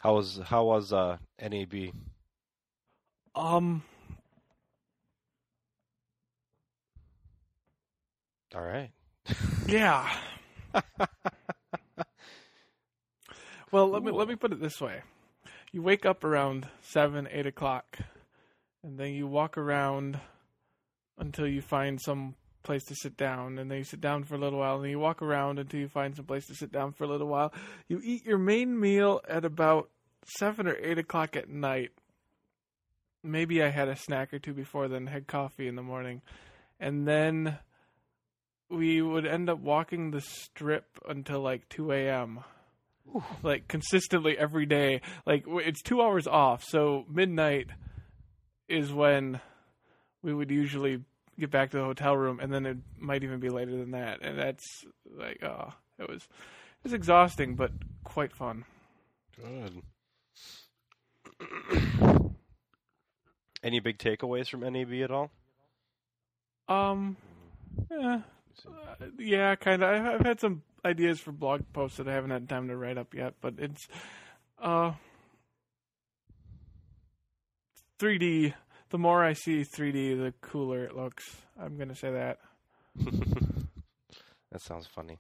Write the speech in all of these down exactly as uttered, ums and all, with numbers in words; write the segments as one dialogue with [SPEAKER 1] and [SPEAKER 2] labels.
[SPEAKER 1] How was how was uh, N A B?
[SPEAKER 2] Um,
[SPEAKER 1] All right.
[SPEAKER 2] yeah. Well, let me
[SPEAKER 1] Cool.
[SPEAKER 2] let me put it this way: you wake up around seven, eight o'clock, and then you walk around until you find some place to sit down, and then you sit down for a little while, and then you walk around until you find some place to sit down for a little while. You eat your main meal at about seven or eight o'clock at night. Maybe I had a snack or two before then, had coffee in the morning, and then we would end up walking the strip until like two a.m. Like consistently every day. Like w- it's two hours off, so midnight is when we would usually get back to the hotel room, and then it might even be later than that. And that's like, oh, it was it was exhausting, but quite fun.
[SPEAKER 1] Good. Any big takeaways from N A B at all?
[SPEAKER 2] Um, yeah, uh, yeah, kind of. I've, I've had some ideas for blog posts that I haven't had time to write up yet, but it's uh three D. The more I see three D, the cooler it looks. I'm gonna say that.
[SPEAKER 1] That sounds funny.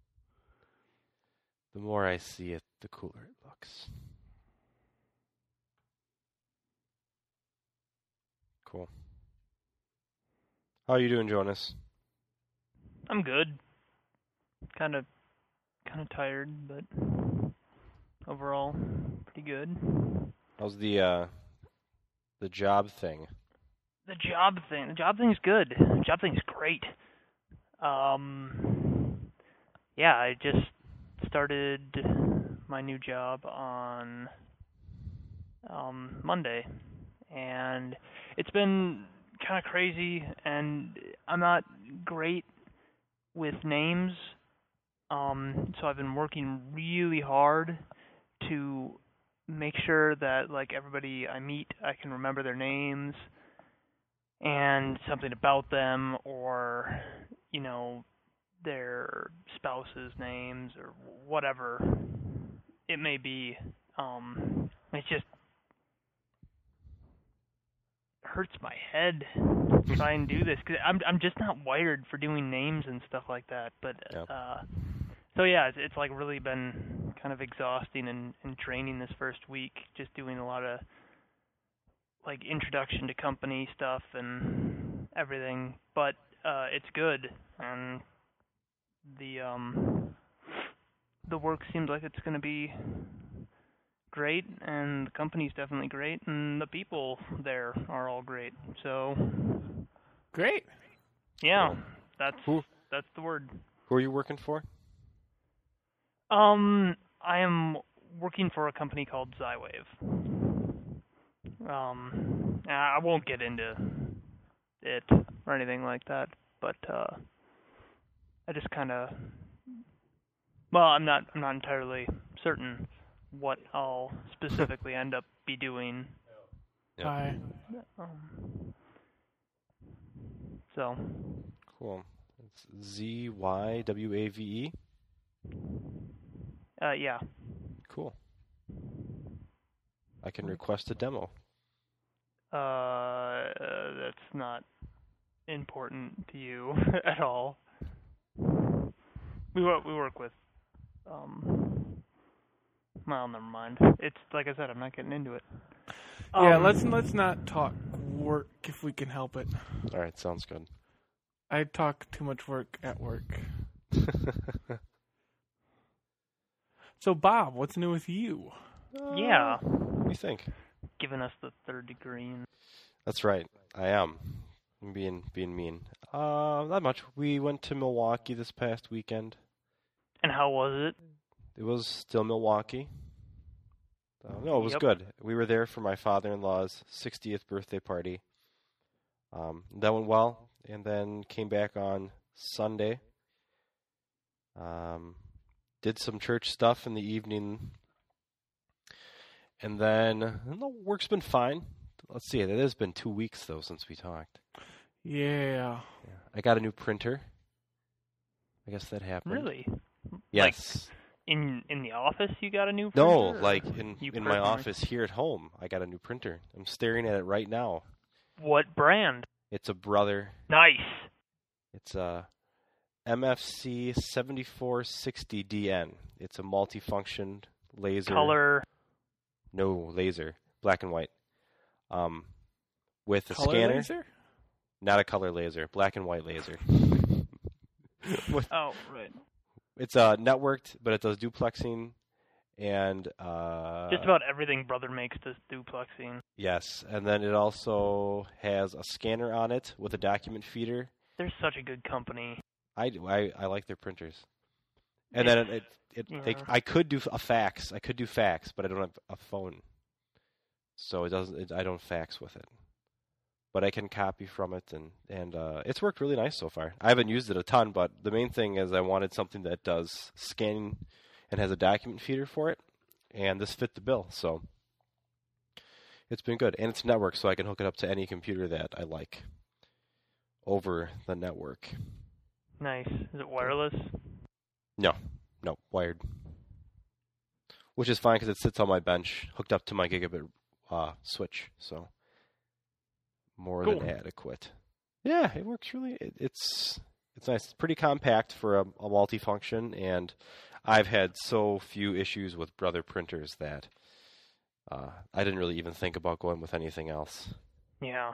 [SPEAKER 1] The more I see it, the cooler it looks. Cool. How are you doing, Jonas?
[SPEAKER 3] I'm good. Kind of, kind of tired, but overall, pretty good.
[SPEAKER 1] How's the uh, the job thing?
[SPEAKER 3] The job thing. The job thing's good. The job thing's great. Um, yeah, I just started my new job on um, Monday, and it's been kind of crazy, and I'm not great with names, um, so I've been working really hard to make sure that, like, everybody I meet, I can remember their names and something about them, or, you know, their spouse's names, or whatever it may be. Um, it's just hurts my head to try and do this, because I'm I'm just not wired for doing names and stuff like that. But
[SPEAKER 1] Yep.
[SPEAKER 3] uh, so yeah, it's, it's like really been kind of exhausting and, and draining this first week, just doing a lot of like introduction to company stuff and everything. But uh, it's good, and the um the work seems like it's going to be great, and the company's definitely great, and the people there are all great. So,
[SPEAKER 2] Great.
[SPEAKER 3] yeah,
[SPEAKER 1] Cool.
[SPEAKER 3] that's
[SPEAKER 1] Who
[SPEAKER 3] that's the word.
[SPEAKER 1] who are you working for?
[SPEAKER 3] Um, I am working for a company called Zywave. Um, I won't get into it or anything like that, but uh, I just kind of, well, I'm not I'm not entirely certain what I'll specifically end up be doing.
[SPEAKER 1] Yep.
[SPEAKER 2] Hi.
[SPEAKER 3] Um, so,
[SPEAKER 1] Cool. It's Z Y W A V E.
[SPEAKER 3] uh, yeah.
[SPEAKER 1] Cool. I can request a demo.
[SPEAKER 3] Uh, uh, that's not important to you at all. We work we work with, um, well, never mind. It's like I said, I'm not getting into it.
[SPEAKER 2] Yeah,
[SPEAKER 3] Um,
[SPEAKER 2] let's let's not talk work if we can help it.
[SPEAKER 1] All right, sounds good.
[SPEAKER 2] I talk too much work at work. So, Bob, what's new with you?
[SPEAKER 3] Yeah,
[SPEAKER 1] What do you think?
[SPEAKER 3] giving us the third degree. And
[SPEAKER 1] That's right. I am. I'm being being mean. Uh, not much. We went to Milwaukee this past weekend.
[SPEAKER 3] and how was it?
[SPEAKER 1] It was still Milwaukee. Uh, no, it was
[SPEAKER 3] Yep.
[SPEAKER 1] good. We were there for my father-in-law's sixtieth birthday party. Um, that went well, and then came back on Sunday. Um, did some church stuff in the evening, and then the work's been fine. Let's see, it has been two weeks though since we talked.
[SPEAKER 2] Yeah.
[SPEAKER 1] Yeah. I got a new printer. I guess that happened.
[SPEAKER 3] Really?
[SPEAKER 1] Yes.
[SPEAKER 3] in in the office you got a new printer?
[SPEAKER 1] No,
[SPEAKER 3] or
[SPEAKER 1] like in
[SPEAKER 3] you
[SPEAKER 1] in my
[SPEAKER 3] personally?
[SPEAKER 1] office here at home, I got a new printer. I'm staring at it right now.
[SPEAKER 3] What brand?
[SPEAKER 1] It's a Brother.
[SPEAKER 3] Nice.
[SPEAKER 1] It's a M F C seventy-four sixty D N. It's a multifunction laser.
[SPEAKER 3] Color.
[SPEAKER 1] No, laser. Black and white. Um, with a
[SPEAKER 2] Color
[SPEAKER 1] scanner.
[SPEAKER 2] laser?
[SPEAKER 1] Not a color laser. Black and white laser. With-
[SPEAKER 3] Oh, right.
[SPEAKER 1] it's uh, networked, but it does duplexing. And uh,
[SPEAKER 3] Just about everything Brother makes does duplexing.
[SPEAKER 1] yes, and then it also has a scanner on it with a document feeder.
[SPEAKER 3] They're such a good company.
[SPEAKER 1] I do. I, I like their printers. And then it, it, it they,
[SPEAKER 3] Yeah.
[SPEAKER 1] I could do a fax. I could do fax, but I don't have a phone, so it doesn't. It, I don't fax with it. But I can copy from it, and and uh, it's worked really nice so far. I haven't used it a ton, but the main thing is I wanted something that does scanning and has a document feeder for it, and this fit the bill. So it's been good, and it's networked, so I can hook it up to any computer that I like over the network.
[SPEAKER 3] Nice. Is it wireless?
[SPEAKER 1] No, no, wired. Which is fine because it sits on my bench, hooked up to my gigabit uh, switch, so more
[SPEAKER 3] Cool.
[SPEAKER 1] than adequate. Yeah, it works really. It, it's it's nice. It's pretty compact for a, a multifunction, and I've had so few issues with Brother printers that uh, I didn't really even think about going with anything else.
[SPEAKER 3] Yeah.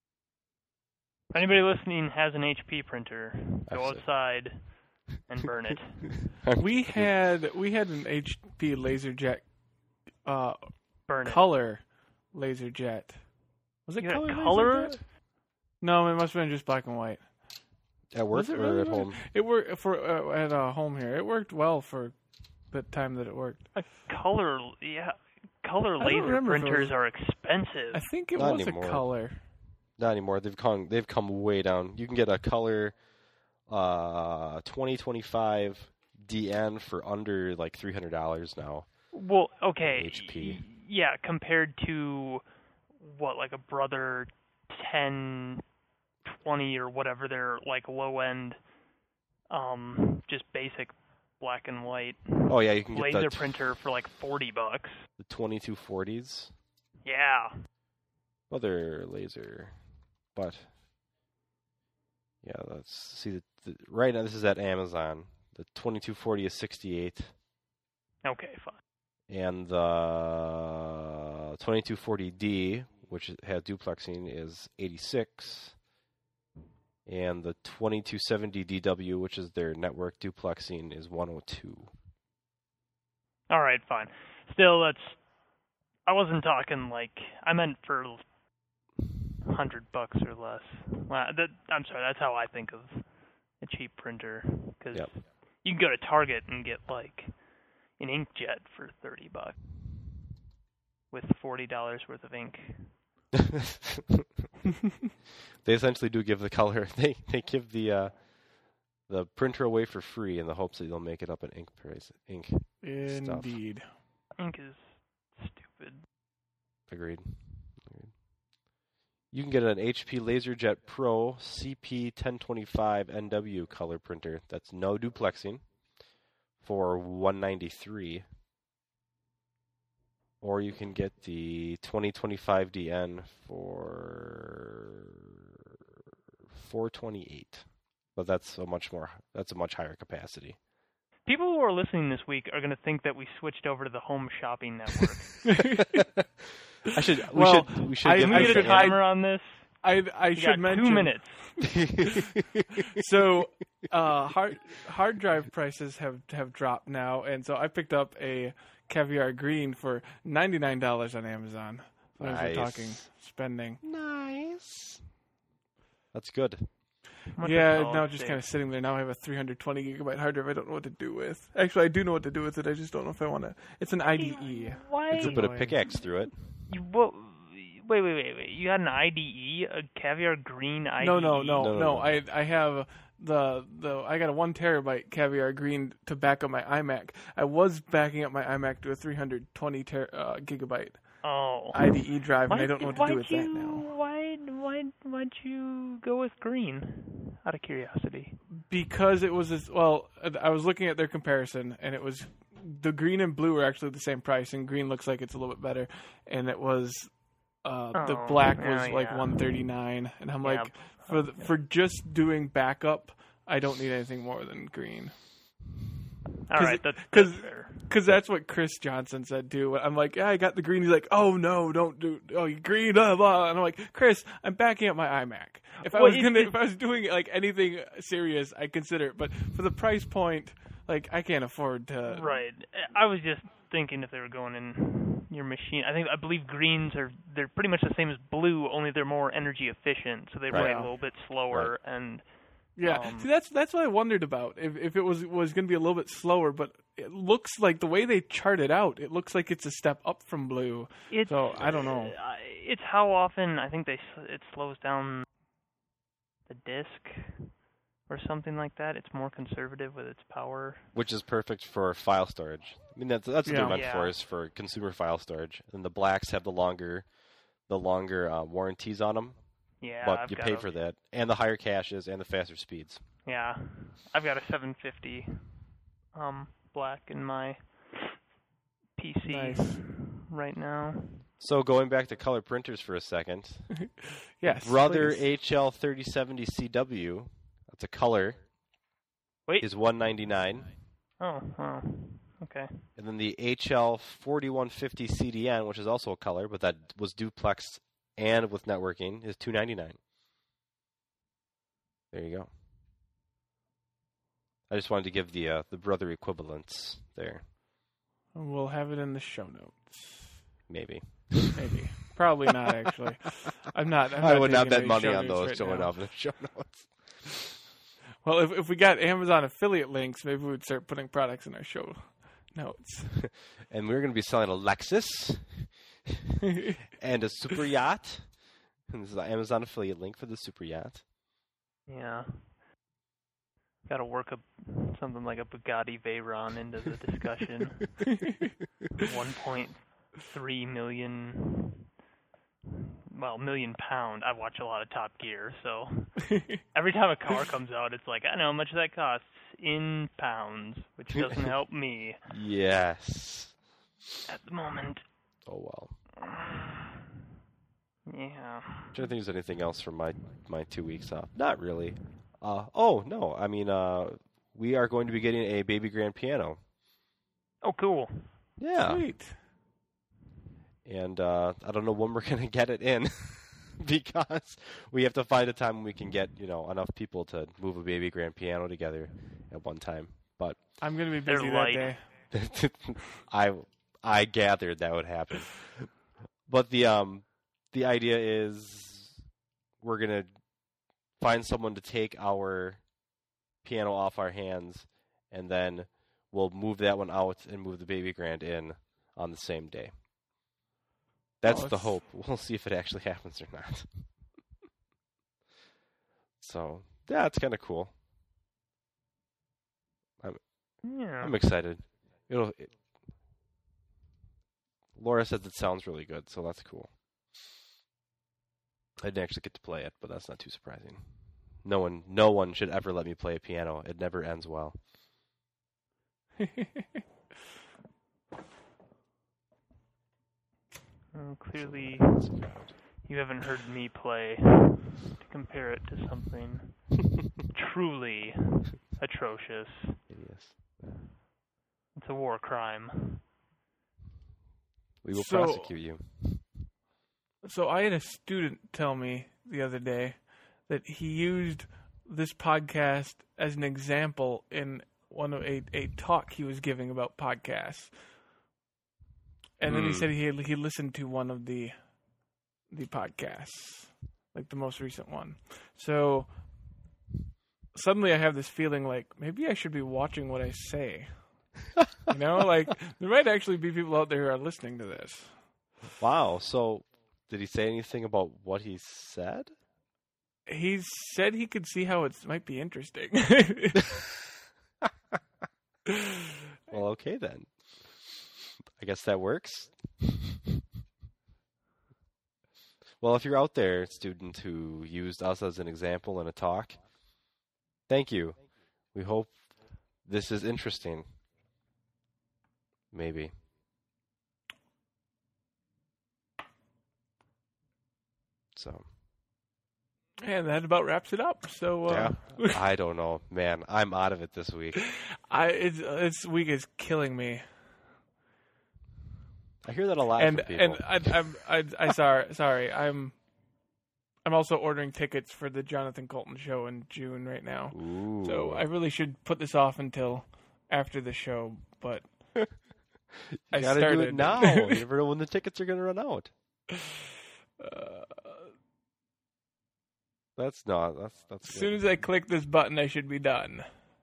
[SPEAKER 3] If anybody listening has an H P printer, go
[SPEAKER 1] I've said-
[SPEAKER 3] outside and burn it.
[SPEAKER 2] We had we had an H P LaserJet uh,
[SPEAKER 3] Burn it.
[SPEAKER 2] color LaserJet. Was it
[SPEAKER 3] You had
[SPEAKER 2] color?
[SPEAKER 3] a color?
[SPEAKER 2] LaserJet? No, it must have been just black and white.
[SPEAKER 1] At work
[SPEAKER 2] Was it
[SPEAKER 1] or
[SPEAKER 2] really
[SPEAKER 1] at
[SPEAKER 2] black?
[SPEAKER 1] home?
[SPEAKER 2] It worked for uh, at uh, home here. It worked well for the time that it worked.
[SPEAKER 3] A color, yeah. Color
[SPEAKER 2] I don't
[SPEAKER 3] laser
[SPEAKER 2] remember if it
[SPEAKER 3] printers
[SPEAKER 2] was-
[SPEAKER 3] are expensive.
[SPEAKER 2] I think it
[SPEAKER 1] Not
[SPEAKER 2] was
[SPEAKER 1] anymore.
[SPEAKER 2] a color.
[SPEAKER 1] Not anymore. They've come. They've come way down. You can get a color, uh, twenty twenty-five D N for under like three hundred dollars now.
[SPEAKER 3] Well, okay.
[SPEAKER 1] H P.
[SPEAKER 3] y- Yeah, compared to what, like a Brother ten twenty or whatever their like low end, um, just basic black and white
[SPEAKER 1] Oh yeah, you can get
[SPEAKER 3] laser
[SPEAKER 1] the,
[SPEAKER 3] printer for like forty bucks.
[SPEAKER 1] the twenty-two forties.
[SPEAKER 3] Yeah.
[SPEAKER 1] Other laser, but yeah, let's see. The, the, right now, this is at Amazon. The twenty-two forty is sixty-eight,
[SPEAKER 3] Okay, fine.
[SPEAKER 1] and the twenty-two forty D, which has duplexing, is eighty-six. And the twenty-two seventy D W, which is their network duplexing, is one oh two.
[SPEAKER 3] All right, fine. Still, that's. I wasn't talking like I meant for hundred bucks or less. Well, that, I'm sorry. That's how I think of a cheap printer, because
[SPEAKER 1] Yep.
[SPEAKER 3] you can go to Target and get like an inkjet for thirty bucks with forty dollars worth of ink.
[SPEAKER 1] They essentially do give the color. They they give the uh, the printer away for free in the hopes that you'll make it up in ink price. Ink. Stuff.
[SPEAKER 2] Indeed.
[SPEAKER 3] Ink is stupid.
[SPEAKER 1] Agreed. Agreed. You can get an H P LaserJet Pro C P ten twenty-five N W color printer. That's no duplexing for one ninety-three. Or you can get the twenty twenty-five D N for four twenty-eight. But that's a much more that's a much higher capacity.
[SPEAKER 3] People who are listening this week are going to think that we switched over to the Home Shopping Network.
[SPEAKER 1] I should we
[SPEAKER 2] Well,
[SPEAKER 1] should we should
[SPEAKER 2] I-
[SPEAKER 3] Can
[SPEAKER 1] get
[SPEAKER 3] we
[SPEAKER 2] I
[SPEAKER 3] get a
[SPEAKER 2] should-
[SPEAKER 3] timer on this?
[SPEAKER 2] I I
[SPEAKER 3] We
[SPEAKER 2] should
[SPEAKER 3] got
[SPEAKER 2] mention
[SPEAKER 3] two minutes.
[SPEAKER 2] So, uh, hard hard drive prices have, have dropped now, and so I picked up a Caviar Green for ninety nine dollars on Amazon. So as we're
[SPEAKER 1] Nice.
[SPEAKER 2] talking spending.
[SPEAKER 1] Nice. That's good.
[SPEAKER 3] How much
[SPEAKER 2] Yeah,
[SPEAKER 3] does all
[SPEAKER 2] now
[SPEAKER 3] this
[SPEAKER 2] just
[SPEAKER 3] save?
[SPEAKER 2] kind of sitting there. Now I have a three hundred twenty gigabyte hard drive. I don't know what to do with. Actually, I do know what to do with it. I just don't know if I want to. It's an I D E.
[SPEAKER 3] Why?
[SPEAKER 2] It's
[SPEAKER 1] You put a
[SPEAKER 2] annoying.
[SPEAKER 1] pickaxe through it.
[SPEAKER 3] You, what, wait, wait, wait, wait. You had an I D E, a Caviar Green I D E?
[SPEAKER 2] No, no, no,
[SPEAKER 1] No,
[SPEAKER 2] no.
[SPEAKER 1] no, no.
[SPEAKER 2] I I have the the I got a one terabyte Caviar Green to back up my iMac. I was backing up my iMac to a three hundred twenty ter- uh, gigabyte
[SPEAKER 3] Oh.
[SPEAKER 2] I D E drive, and
[SPEAKER 3] Why-
[SPEAKER 2] I don't know what to
[SPEAKER 3] why'd
[SPEAKER 2] do with
[SPEAKER 3] you,
[SPEAKER 2] that now.
[SPEAKER 3] Why, why, why'd you go with green? Out of curiosity.
[SPEAKER 2] Because it was as, well, I was looking at their comparison, and it was the green and blue are actually the same price, and green looks like it's a little bit better, and it was uh, the
[SPEAKER 3] Oh,
[SPEAKER 2] black
[SPEAKER 3] yeah,
[SPEAKER 2] was like
[SPEAKER 3] yeah.
[SPEAKER 2] one thirty-nine, and I'm
[SPEAKER 3] Yeah.
[SPEAKER 2] like, for the, for just doing backup, I don't need anything more than green.
[SPEAKER 3] All right,
[SPEAKER 2] it-
[SPEAKER 3] that's,
[SPEAKER 2] 'cause-
[SPEAKER 3] that's fair.
[SPEAKER 2] Because that's what Chris Johnson said too. I'm like, yeah, I got the green. He's like, oh no, don't do. Oh, you green, blah blah. And I'm like, Chris, I'm backing up my iMac. If I
[SPEAKER 3] Well,
[SPEAKER 2] was
[SPEAKER 3] it-
[SPEAKER 2] gonna,
[SPEAKER 3] it-
[SPEAKER 2] if I was doing like anything serious, I'd consider it. But for the price point, like, I can't afford to.
[SPEAKER 3] Right. I was just thinking if they were going in your machine. I think I believe greens are they're pretty much the same as blue, only they're more energy efficient, so they
[SPEAKER 1] Right.
[SPEAKER 3] run a little bit slower. And
[SPEAKER 2] Yeah,
[SPEAKER 3] Um,
[SPEAKER 2] see, that's that's what I wondered about. If if it was was going to be a little bit slower, but it looks like the way they chart it out, it looks like it's a step up from blue.
[SPEAKER 3] it's
[SPEAKER 2] So I don't know.
[SPEAKER 3] uh, it's how often I think they s- it slows down the disc or something like that. It's more conservative with its power.
[SPEAKER 1] Which is perfect for file storage. I mean, that's that's what
[SPEAKER 2] Yeah.
[SPEAKER 1] they're meant
[SPEAKER 3] Yeah.
[SPEAKER 1] for, is for consumer file storage. And the blacks have the longer, the longer uh, warranties on them,
[SPEAKER 3] Yeah,
[SPEAKER 1] but
[SPEAKER 3] I've
[SPEAKER 1] you
[SPEAKER 3] got
[SPEAKER 1] pay
[SPEAKER 3] a,
[SPEAKER 1] for that, and the higher caches and the faster speeds.
[SPEAKER 3] Yeah, I've got a seven fifty um black in my P C
[SPEAKER 2] Nice.
[SPEAKER 3] right now.
[SPEAKER 1] So going back to color printers for a second,
[SPEAKER 2] Yes,
[SPEAKER 1] Brother
[SPEAKER 2] please.
[SPEAKER 1] H L thirty seventy C W, that's a color,
[SPEAKER 3] Wait.
[SPEAKER 1] is one ninety-nine,
[SPEAKER 3] Oh, wow. Okay.
[SPEAKER 1] and then the H L forty-one fifty C D N, which is also a color, but that was duplexed and with networking, is two ninety-nine. There you go. I just wanted to give the uh, the brother equivalents there,
[SPEAKER 2] We'll have it in the show notes.
[SPEAKER 1] maybe.
[SPEAKER 2] Maybe. Probably not, actually. I'm not. I'm
[SPEAKER 1] I
[SPEAKER 2] not
[SPEAKER 1] would not
[SPEAKER 2] taking
[SPEAKER 1] bet
[SPEAKER 2] any
[SPEAKER 1] money
[SPEAKER 2] show
[SPEAKER 1] on
[SPEAKER 2] notes
[SPEAKER 1] those
[SPEAKER 2] right
[SPEAKER 1] showing
[SPEAKER 2] now.
[SPEAKER 1] up in the show notes.
[SPEAKER 2] Well, if if we got Amazon affiliate links, maybe we would start putting products in our show notes.
[SPEAKER 1] And we're going to be selling a Lexus and a super yacht. And this is an Amazon affiliate link for the super yacht.
[SPEAKER 3] Yeah. Got to work up something like a Bugatti Veyron into the discussion. one point three million, well, million pound. I watch a lot of Top Gear, so every time a car comes out, it's like, I know how much that costs in pounds, which doesn't help me
[SPEAKER 1] Yes.
[SPEAKER 3] at the moment.
[SPEAKER 1] Oh, well.
[SPEAKER 3] Yeah.
[SPEAKER 1] I'm trying to think if there's anything else from my, my two weeks off. Not really. Uh, oh, no. I mean, uh, we are going to be getting a baby grand piano.
[SPEAKER 3] Oh, cool.
[SPEAKER 1] Yeah.
[SPEAKER 2] Sweet.
[SPEAKER 1] And uh, I don't know when we're going to get it in because we have to find a time when we can get, you know, enough people to move a baby grand piano together at one time. But
[SPEAKER 2] I'm going to be
[SPEAKER 3] They're
[SPEAKER 2] busy that
[SPEAKER 3] light.
[SPEAKER 2] day.
[SPEAKER 1] I I gathered that would happen. But the um the idea is we're going to find someone to take our piano off our hands, and then we'll move that one out and move the baby grand in on the same day. That's
[SPEAKER 2] Oh,
[SPEAKER 1] the
[SPEAKER 2] it's-
[SPEAKER 1] hope. We'll see if it actually happens or not. So, yeah, it's kind of cool.
[SPEAKER 3] Yeah.
[SPEAKER 1] I'm excited. It'll. It, Laura says it sounds really good, so that's cool. I didn't actually get to play it, but that's not too surprising. No one, no one should ever let me play a piano. It never ends well.
[SPEAKER 3] Well, clearly, you haven't heard me play to compare it to something truly atrocious.
[SPEAKER 1] Yes.
[SPEAKER 3] It's a war crime.
[SPEAKER 1] We will
[SPEAKER 2] So-
[SPEAKER 1] prosecute you.
[SPEAKER 2] So I had a student tell me the other day that he used this podcast as an example in one of a, a talk he was giving about podcasts. And then he
[SPEAKER 1] Hmm.
[SPEAKER 2] said he he listened to one of the the podcasts, like the most recent one. So suddenly I have this feeling like maybe I should be watching what I say. You know, like there might actually be people out there who are listening to this.
[SPEAKER 1] Wow. So, did he say anything about what he said?
[SPEAKER 2] He said he could see how it might be interesting.
[SPEAKER 1] Well, okay then. I guess that works. Well, if you're out there, student who used us as an example in a talk, thank you. We hope this is interesting. maybe. So.
[SPEAKER 2] And that about wraps it up. So uh,
[SPEAKER 1] Yeah, I don't know, man. I'm out of it this week.
[SPEAKER 2] I it's this week is killing me.
[SPEAKER 1] I hear that a lot
[SPEAKER 2] And
[SPEAKER 1] from people.
[SPEAKER 2] and I, I'm I I sorry sorry I'm I'm also ordering tickets for the Jonathan Colton show in June right now.
[SPEAKER 1] Ooh.
[SPEAKER 2] So I really should put this off until after the show, but
[SPEAKER 1] you
[SPEAKER 2] I
[SPEAKER 1] gotta
[SPEAKER 2] started
[SPEAKER 1] do it now. You never know when the tickets are gonna run out.
[SPEAKER 2] Uh,
[SPEAKER 1] That's not. That's that's.
[SPEAKER 2] as
[SPEAKER 1] Good.
[SPEAKER 2] soon as I click this button, I should be done.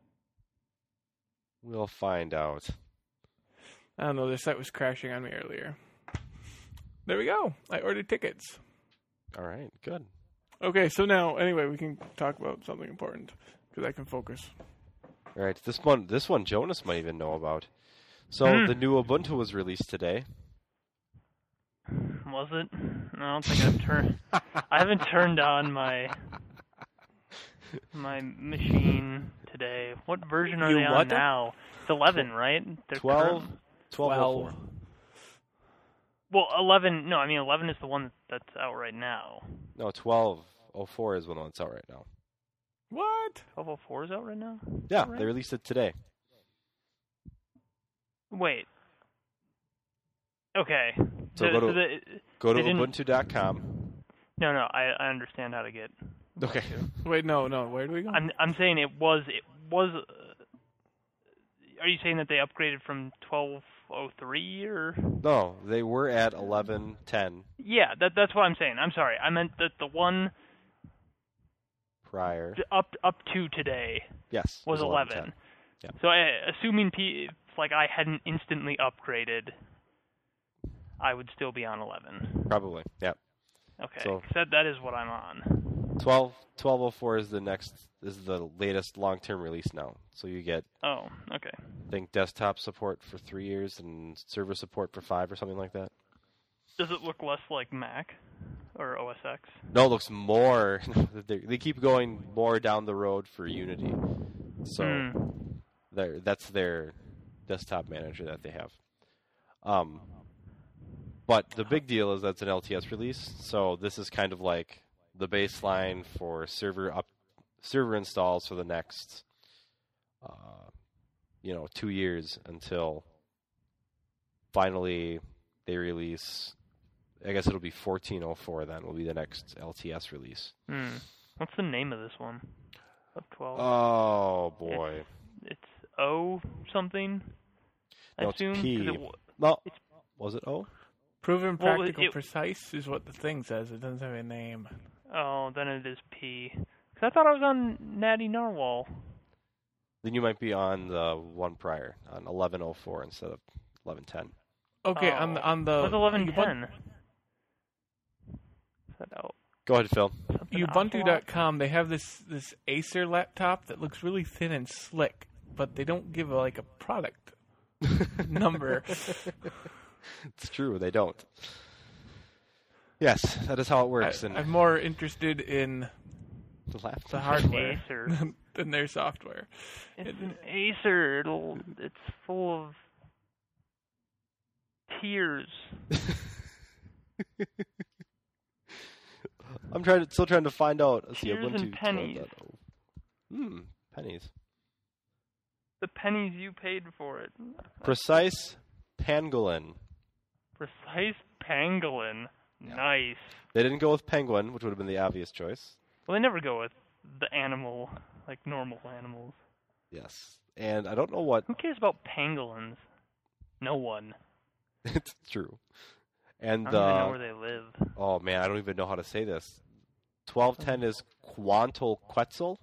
[SPEAKER 1] We'll find out.
[SPEAKER 2] I don't know. The site was crashing on me earlier. There we go. I ordered tickets.
[SPEAKER 1] All right. Good.
[SPEAKER 2] Okay, so now, anyway, we can talk about something important because I can focus.
[SPEAKER 1] All right. This one. This one. Jonas might even know about. So
[SPEAKER 3] Hmm.
[SPEAKER 1] the new Ubuntu was released today.
[SPEAKER 3] Was it? I don't think I've turned. I haven't turned on my my machine today. What version are
[SPEAKER 2] You
[SPEAKER 3] they on
[SPEAKER 2] what?
[SPEAKER 3] now? It's eleven, right? They're
[SPEAKER 1] Twelve.
[SPEAKER 3] current-
[SPEAKER 1] Twelve. oh four.
[SPEAKER 3] Well, eleven. No, I mean eleven is the one that's out right now.
[SPEAKER 1] No, twelve oh four is the one that's out right now.
[SPEAKER 2] What?
[SPEAKER 3] twelve oh four is out right now.
[SPEAKER 1] Yeah,
[SPEAKER 3] Right.
[SPEAKER 1] they released it today.
[SPEAKER 3] Wait. Okay.
[SPEAKER 1] So
[SPEAKER 3] The-
[SPEAKER 1] go to-
[SPEAKER 3] so the-
[SPEAKER 1] Go to
[SPEAKER 3] They didn't-
[SPEAKER 1] ubuntu dot com.
[SPEAKER 3] no, no. I I understand how to get.
[SPEAKER 1] Okay.
[SPEAKER 2] Wait, no, no. Where do we go?
[SPEAKER 3] I'm I'm saying it was it was. Uh, are you saying that they upgraded from twelve oh three or?
[SPEAKER 1] No, they were at eleven ten
[SPEAKER 3] Yeah, that that's what I'm saying. I'm sorry. I meant that the one
[SPEAKER 1] prior.
[SPEAKER 3] t- up up to today
[SPEAKER 1] Yes. it
[SPEAKER 3] was eleven.
[SPEAKER 1] eleven ten. Yeah.
[SPEAKER 3] So I, assuming P, if, like I hadn't instantly upgraded, I would still be on eleven.
[SPEAKER 1] Probably. Yeah.
[SPEAKER 3] Okay,
[SPEAKER 1] So-
[SPEAKER 3] 'cause that that is what I'm on.
[SPEAKER 1] twelve twelve oh four is the next is the latest long-term release now. So you get
[SPEAKER 3] Oh, okay.
[SPEAKER 1] I think desktop support for three years and server support for five or something like that.
[SPEAKER 3] Does it look less like Mac or O S X?
[SPEAKER 1] No, it looks more. they they keep going more down the road for Unity. So
[SPEAKER 3] Hmm.
[SPEAKER 1] they're- that's their desktop manager that they have. Um, but the big deal is that's an L T S release. So this is kind of like the baseline for server up server installs for the next, uh, you know, two years until finally they release. I guess it'll be fourteen oh four then will be the next L T S release.
[SPEAKER 3] Hmm. What's the name of this one? Of twelve.
[SPEAKER 1] Oh boy.
[SPEAKER 3] It's O something. I
[SPEAKER 1] No, it's
[SPEAKER 3] assume. 'cause
[SPEAKER 1] P.
[SPEAKER 3] it w-
[SPEAKER 1] No,
[SPEAKER 3] It's-
[SPEAKER 1] was it O?
[SPEAKER 2] Proven,
[SPEAKER 3] Well,
[SPEAKER 2] practical,
[SPEAKER 3] it-
[SPEAKER 2] precise is what the thing says. It doesn't have a name.
[SPEAKER 3] oh, then it is P. 'Cause I thought I was on Natty Narwhal.
[SPEAKER 1] Then you might be on the one prior, on eleven oh four instead of eleven ten.
[SPEAKER 2] Okay,
[SPEAKER 3] oh.
[SPEAKER 2] on the on the
[SPEAKER 3] What's eleven
[SPEAKER 2] Ubuntu-
[SPEAKER 3] ten? Is that out?
[SPEAKER 1] Go ahead, Phil.
[SPEAKER 3] Something
[SPEAKER 2] Ubuntu
[SPEAKER 3] Ocelot?
[SPEAKER 2] dot com, they have this this Acer laptop that looks really thin and slick, but they don't give a, like a product number.
[SPEAKER 1] It's true, they don't. Yes, that is how it works.
[SPEAKER 2] I,
[SPEAKER 1] and
[SPEAKER 2] I'm more interested in
[SPEAKER 1] the laptop.
[SPEAKER 2] the hardware
[SPEAKER 3] Acer.
[SPEAKER 2] than their software.
[SPEAKER 3] It's an Acer. It'll, it's full of tears.
[SPEAKER 1] I'm trying to, still trying to find out. Let's see,
[SPEAKER 3] Tears and
[SPEAKER 1] Ubuntu
[SPEAKER 3] pennies.
[SPEAKER 1] twelve point oh. Hmm, pennies.
[SPEAKER 3] The pennies you paid for it.
[SPEAKER 1] Precise pangolin.
[SPEAKER 3] Precise pangolin. Nice.
[SPEAKER 1] They didn't go with penguin, which would have been the obvious choice.
[SPEAKER 3] Well, they never go with the animal, like normal animals.
[SPEAKER 1] Yes, and I don't know what.
[SPEAKER 3] Who cares about pangolins? No one.
[SPEAKER 1] It's true. And
[SPEAKER 3] I
[SPEAKER 1] the
[SPEAKER 3] don't even know where they live.
[SPEAKER 1] oh man, I don't even know how to say this. Twelve ten is Quantal Quetzal.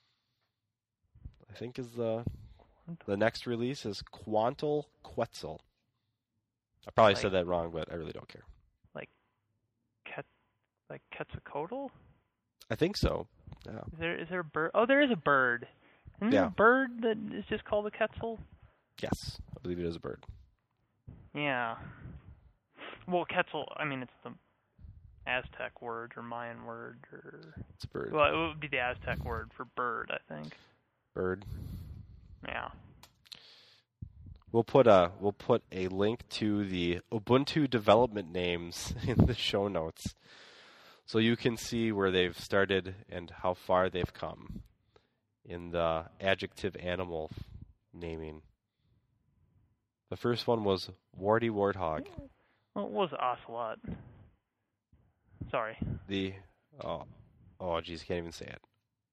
[SPEAKER 1] I think is the the next release is Quantal Quetzal. I probably
[SPEAKER 3] Like-
[SPEAKER 1] said that wrong, but I really don't care.
[SPEAKER 3] Ket, like Quetzalcoatl?
[SPEAKER 1] I think so. Yeah.
[SPEAKER 3] Is there is there a bird? Oh, there is a bird. Isn't there
[SPEAKER 1] Yeah.
[SPEAKER 3] a bird that is just called a Quetzal?
[SPEAKER 1] Yes, I believe it is a bird.
[SPEAKER 3] Yeah. Well, Quetzal. I mean, it's the Aztec word or Mayan word or
[SPEAKER 1] It's a bird.
[SPEAKER 3] well, it would be the Aztec word for bird, I think.
[SPEAKER 1] Bird.
[SPEAKER 3] Yeah.
[SPEAKER 1] We'll put a we'll put a link to the Ubuntu development names in the show notes, so you can see where they've started and how far they've come in the adjective animal naming. The first one was Warty Warthog.
[SPEAKER 3] Well, it was Ocelot. Sorry.
[SPEAKER 1] The oh oh geez, can't even say it.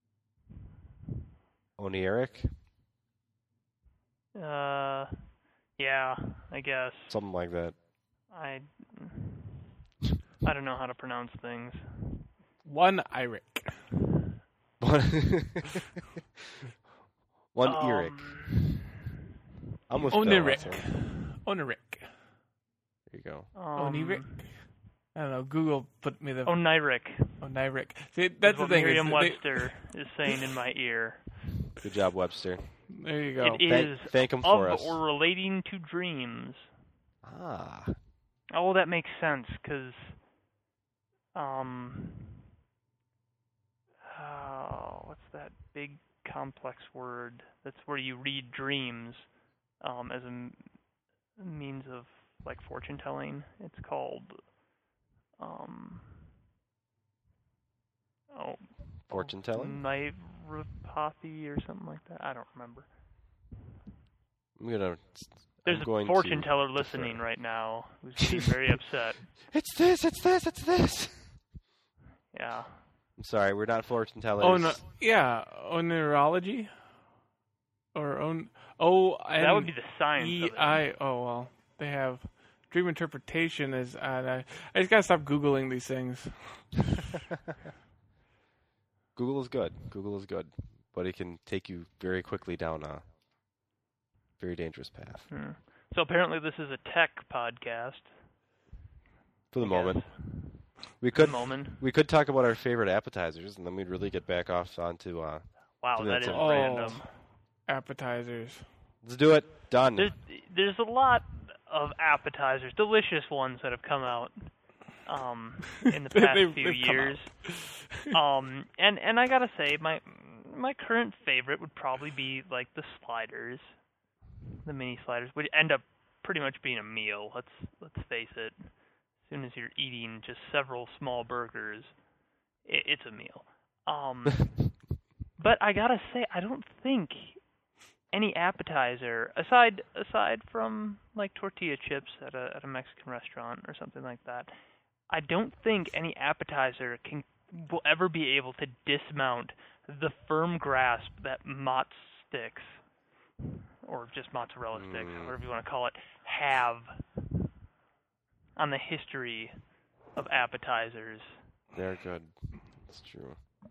[SPEAKER 1] Oneiric?
[SPEAKER 3] Uh, yeah, I guess.
[SPEAKER 1] Something like that.
[SPEAKER 3] I I don't know how to pronounce things.
[SPEAKER 2] One Iric.
[SPEAKER 1] One One
[SPEAKER 3] Um,
[SPEAKER 1] Eric. I'm with Phil.
[SPEAKER 2] Oniric.
[SPEAKER 1] There
[SPEAKER 2] Oniric.
[SPEAKER 1] you go.
[SPEAKER 3] Um,
[SPEAKER 2] Oniric. I don't know. Google put me the
[SPEAKER 3] Oniric.
[SPEAKER 2] Oniric. See, that's the
[SPEAKER 3] what
[SPEAKER 2] thing. is that
[SPEAKER 3] Merriam-Webster is saying in my ear.
[SPEAKER 1] Good job, Webster.
[SPEAKER 2] they- there you go.
[SPEAKER 3] It
[SPEAKER 1] Thank,
[SPEAKER 3] is
[SPEAKER 1] thank him
[SPEAKER 3] of
[SPEAKER 1] for us.
[SPEAKER 3] or relating to dreams.
[SPEAKER 1] Ah.
[SPEAKER 3] Oh, that makes sense, because, um, oh, what's that big complex word? That's where you read dreams um, as a m- means of, like, fortune telling. It's called, um, oh,
[SPEAKER 1] Fortune telling?
[SPEAKER 3] Nairopathy or something like that. I don't remember.
[SPEAKER 1] I'm gonna.
[SPEAKER 3] There's
[SPEAKER 1] I'm going
[SPEAKER 3] a fortune
[SPEAKER 1] to
[SPEAKER 3] teller listening
[SPEAKER 1] defer.
[SPEAKER 3] right now who's getting very upset.
[SPEAKER 1] It's this. It's this. It's this.
[SPEAKER 3] Yeah.
[SPEAKER 1] I'm sorry, we're not fortune tellers.
[SPEAKER 2] Oh no, yeah, onerology, or on O
[SPEAKER 3] That would be the science
[SPEAKER 2] E
[SPEAKER 3] of it.
[SPEAKER 2] I. Oh well, they have dream interpretation is. Uh, I, I just gotta stop googling these things.
[SPEAKER 1] Google is good. Google is good, but it can take you very quickly down a very dangerous path.
[SPEAKER 3] Hmm. So apparently this is a tech podcast.
[SPEAKER 1] For the
[SPEAKER 3] I
[SPEAKER 1] moment,
[SPEAKER 3] guess.
[SPEAKER 1] we
[SPEAKER 3] For
[SPEAKER 1] could
[SPEAKER 3] the moment.
[SPEAKER 1] we could talk about our favorite appetizers, and then we'd really get back off onto. Uh,
[SPEAKER 3] Wow,
[SPEAKER 1] Something
[SPEAKER 3] that
[SPEAKER 1] that's
[SPEAKER 3] is
[SPEAKER 1] a-
[SPEAKER 2] Oh.
[SPEAKER 3] random.
[SPEAKER 2] Appetizers.
[SPEAKER 1] let's do it. Done.
[SPEAKER 3] There's, there's a lot of appetizers, delicious ones that have come out um, in the past
[SPEAKER 2] They've-
[SPEAKER 3] few
[SPEAKER 2] they've come
[SPEAKER 3] years. um, and and I gotta say, my my current favorite would probably be like the sliders, the mini sliders, which end up pretty much being a meal. Let's let's face it. As soon as you're eating just several small burgers, it, it's a meal. Um, but I gotta say, I don't think any appetizer aside aside from like tortilla chips at a at a Mexican restaurant or something like that, I don't think any appetizer can will ever be able to dismount the firm grasp that Mott's sticks, or just mozzarella sticks,
[SPEAKER 1] Mm.
[SPEAKER 3] whatever you want to call it, have on the history of appetizers.
[SPEAKER 1] They're good. It's true.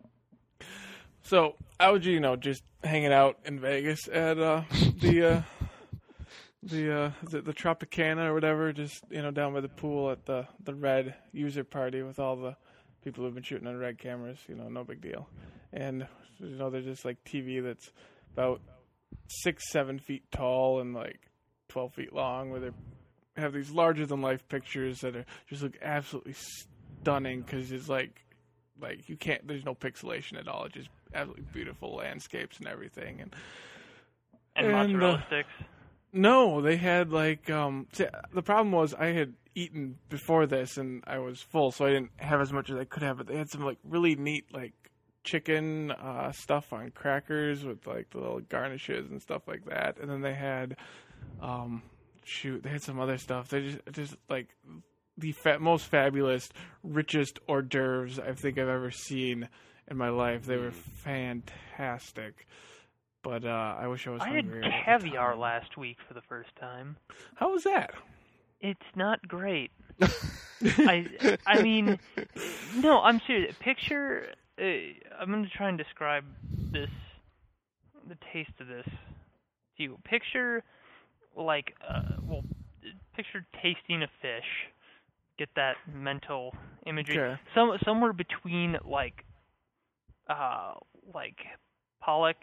[SPEAKER 2] So I was, you know, just hanging out in Vegas at uh, the uh, the uh, is it the Tropicana or whatever, just you know, down by the pool at the the Red user party with all the people who've been shooting on Red cameras. You know, no big deal. And you know, there's just like T V that's about six, seven feet tall and like twelve feet long, where they have these larger than life pictures that are just look absolutely stunning because it's like. Like you can't. There's no pixelation at all. It's just absolutely beautiful landscapes and everything. And
[SPEAKER 3] And,
[SPEAKER 2] And,
[SPEAKER 3] mozzarella
[SPEAKER 2] uh,
[SPEAKER 3] sticks.
[SPEAKER 2] no, they had like um. See, the problem was I had eaten before this and I was full, so I didn't have as much as I could have. But they had some like really neat like chicken uh, stuff on crackers with like the little garnishes and stuff like that. And then they had um, shoot, they had some other stuff. They just just like. The fa- most fabulous, richest hors d'oeuvres I think I've ever seen in my life. They were fantastic. But uh, I wish I was
[SPEAKER 3] I had
[SPEAKER 2] hungrier. at the
[SPEAKER 3] caviar
[SPEAKER 2] time.
[SPEAKER 3] last week for the first time.
[SPEAKER 2] How was that?
[SPEAKER 3] It's not great. I I mean, no, I'm serious. Picture, uh, I'm going to try and describe this, the taste of this to you. Picture, like, uh, well, picture tasting a fish. Get that mental imagery.
[SPEAKER 2] Okay.
[SPEAKER 3] Some somewhere between like, uh, like pollock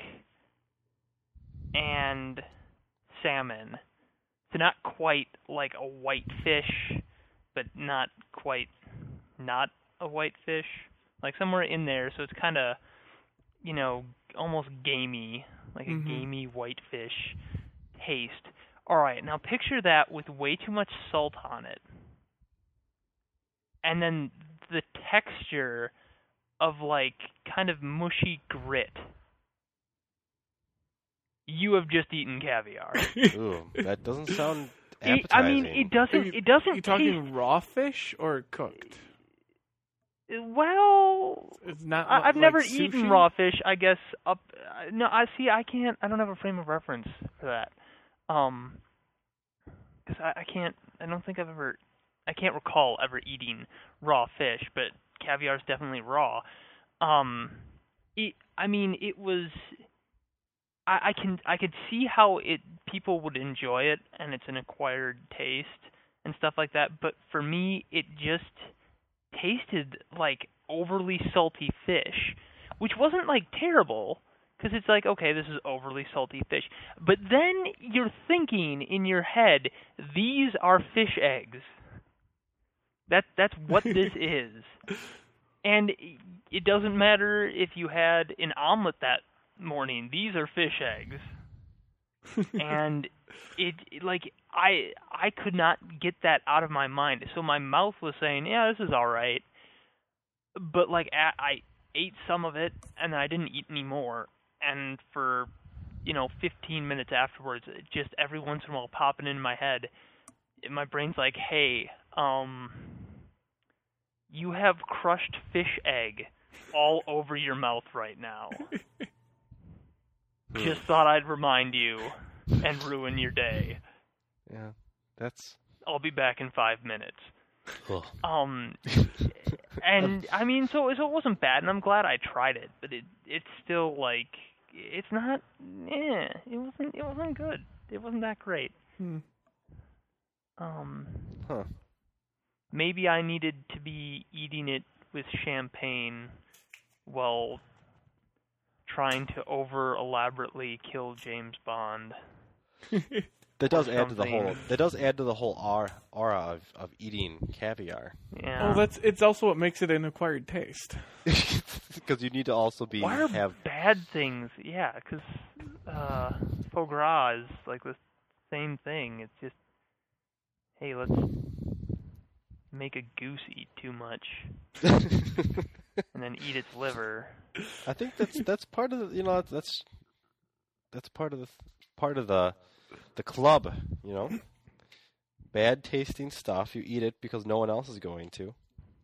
[SPEAKER 3] and salmon. So not quite like a white fish, but not quite not a white fish. Like somewhere in there. So it's kind of, you know, almost gamey, like
[SPEAKER 2] Mhm.
[SPEAKER 3] a gamey white fish taste. All right, now picture that with way too much salt on it. And then the texture of, like, kind of mushy grit. You have just eaten caviar.
[SPEAKER 1] Ooh, that doesn't sound
[SPEAKER 3] It,
[SPEAKER 1] appetizing.
[SPEAKER 3] I mean, it doesn't.
[SPEAKER 2] you,
[SPEAKER 3] it doesn't.
[SPEAKER 2] Are you talking
[SPEAKER 3] taste,
[SPEAKER 2] raw fish or cooked?
[SPEAKER 3] Well,
[SPEAKER 2] It's not.
[SPEAKER 3] I, I've
[SPEAKER 2] like
[SPEAKER 3] never
[SPEAKER 2] sushi?
[SPEAKER 3] eaten raw fish. I guess up. uh, No, I see. I can't. I don't have a frame of reference for that. Um, because I, I can't. I don't think I've ever. I can't recall ever eating raw fish, but caviar is definitely raw. Um, it. I mean, it was. I, I can. I could see how it people would enjoy it, and it's an acquired taste and stuff like that. But for me, it just tasted like overly salty fish, which wasn't like terrible, because it's like, okay, this is overly salty fish. But then you're thinking in your head, these are fish eggs. That that's what this is. And it doesn't matter if you had an omelet that morning. These are fish eggs. And it like I I could not get that out of my mind. So my mouth was saying, yeah, this is all right. But like I, I ate some of it and then I didn't eat any more. And for, you know, fifteen minutes afterwards, it just every once in a while popping in my head, my brain's like, hey, um, you have crushed fish egg all over your mouth right now. Just thought I'd remind you and ruin your day.
[SPEAKER 1] Yeah, that's.
[SPEAKER 3] I'll be back in five minutes.
[SPEAKER 1] Ugh.
[SPEAKER 3] Um, and I mean, so so it wasn't bad, and I'm glad I tried it. But it it's still like it's not. Eh, it wasn't. It wasn't good. It wasn't that great.
[SPEAKER 2] Hmm.
[SPEAKER 3] Um,
[SPEAKER 1] Huh.
[SPEAKER 3] maybe I needed to be eating it with champagne while trying to over elaborately kill James Bond.
[SPEAKER 1] That does
[SPEAKER 3] or
[SPEAKER 1] add to the whole.
[SPEAKER 3] something.
[SPEAKER 1] That does add to the whole aura, aura of, of eating caviar.
[SPEAKER 3] Yeah.
[SPEAKER 2] Oh, that's. It's also what makes it an acquired taste.
[SPEAKER 1] Because you need to also be
[SPEAKER 3] Why are
[SPEAKER 1] have.
[SPEAKER 3] bad things? Yeah, because uh, foie gras is like the same thing. It's just, hey, let's make a goose eat too much and then eat its liver.
[SPEAKER 1] I think that's that's part of the, you know that's that's part of the part of the the club, you know. Bad tasting stuff, you eat it because no one else is going to,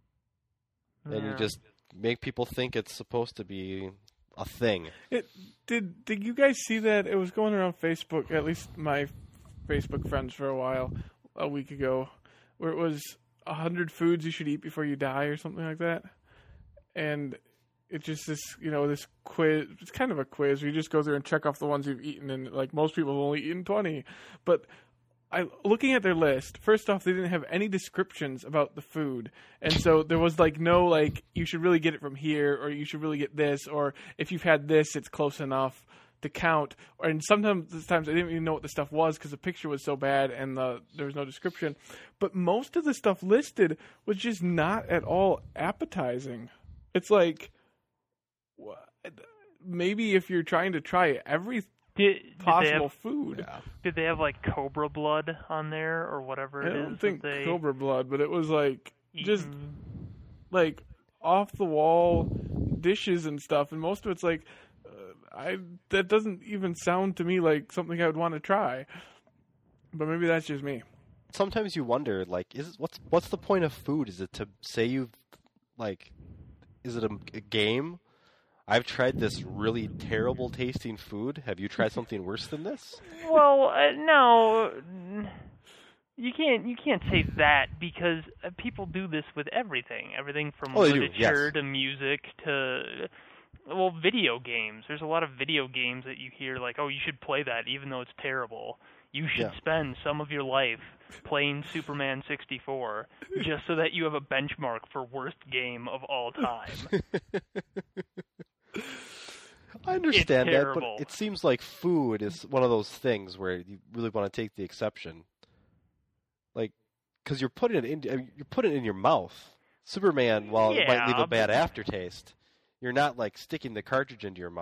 [SPEAKER 1] and you
[SPEAKER 3] Yeah.
[SPEAKER 1] just make people think it's supposed to be a thing.
[SPEAKER 2] It did. Did you guys see that? It was going around Facebook. At least my Facebook friends for a while, a week ago, where it was a hundred foods you should eat before you die, or something like that. And it's just this, you know, this quiz. It's kind of a quiz. Where you just go through and check off the ones you've eaten, and like most people have only eaten twenty. But I, looking at their list, first off, they didn't have any descriptions about the food. And so there was like no, like, you should really get it from here, or you should really get this, or if you've had this, it's close enough to count. And sometimes, sometimes I didn't even know what the stuff was because the picture was so bad and the, there was no description. But most of the stuff listed was just not at all appetizing. It's like, what? Maybe if you're trying to try every
[SPEAKER 3] Did, did they
[SPEAKER 2] possible
[SPEAKER 3] have,
[SPEAKER 2] food.
[SPEAKER 3] did they have like cobra blood on there or whatever
[SPEAKER 2] I
[SPEAKER 3] it is?
[SPEAKER 2] don't think
[SPEAKER 3] that they
[SPEAKER 2] cobra blood, but it was like just
[SPEAKER 3] eaten?
[SPEAKER 2] like off the wall dishes and stuff, and most of it's like uh, I that doesn't even sound to me like something I would want to try. But maybe that's just me.
[SPEAKER 1] Sometimes you wonder, like, is what's what's the point of food? Is it to say you've like, is it a, a game? I've tried this really terrible tasting food. Have you tried something worse than this?
[SPEAKER 3] Well, uh, no, you can't. You can't say that because uh, people do this with everything. Everything from
[SPEAKER 1] Oh, they do,
[SPEAKER 3] literature
[SPEAKER 1] yes.
[SPEAKER 3] to music to well, video games. There's a lot of video games that you hear like, "Oh, you should play that, even though it's terrible." You should
[SPEAKER 1] Yeah.
[SPEAKER 3] spend some of your life playing Superman sixty-four just so that you have a benchmark for worst game of all time.
[SPEAKER 1] I understand that, but
[SPEAKER 3] terrible.
[SPEAKER 1] it seems like food is one of those things where you really want to take the exception. Like, because you're putting it in, I mean, you're putting it in your mouth. Superman, while it might leave
[SPEAKER 3] Yeah,
[SPEAKER 1] a bad
[SPEAKER 3] but-
[SPEAKER 1] aftertaste, you're not like sticking the cartridge into your mouth. Well, hopefully, you're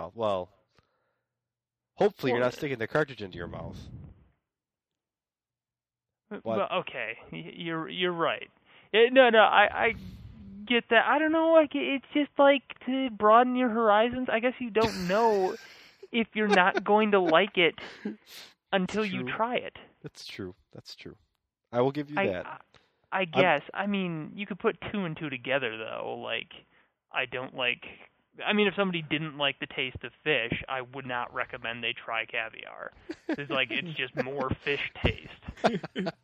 [SPEAKER 3] Well,
[SPEAKER 1] not sticking the cartridge into your mouth.
[SPEAKER 3] Well, okay, you're you're right. It, no, no, I I get that. I don't know. Like it's just like to broaden your horizons. I guess you don't know if you're not going to like it until you try it.
[SPEAKER 1] That's true. That's true. I will give you
[SPEAKER 3] I,
[SPEAKER 1] that.
[SPEAKER 3] I, I guess. I'm, I mean, you could put two and two together though. Like, I don't like. I mean, if somebody didn't like the taste of fish, I would not recommend they try caviar. It's like it's just more fish taste.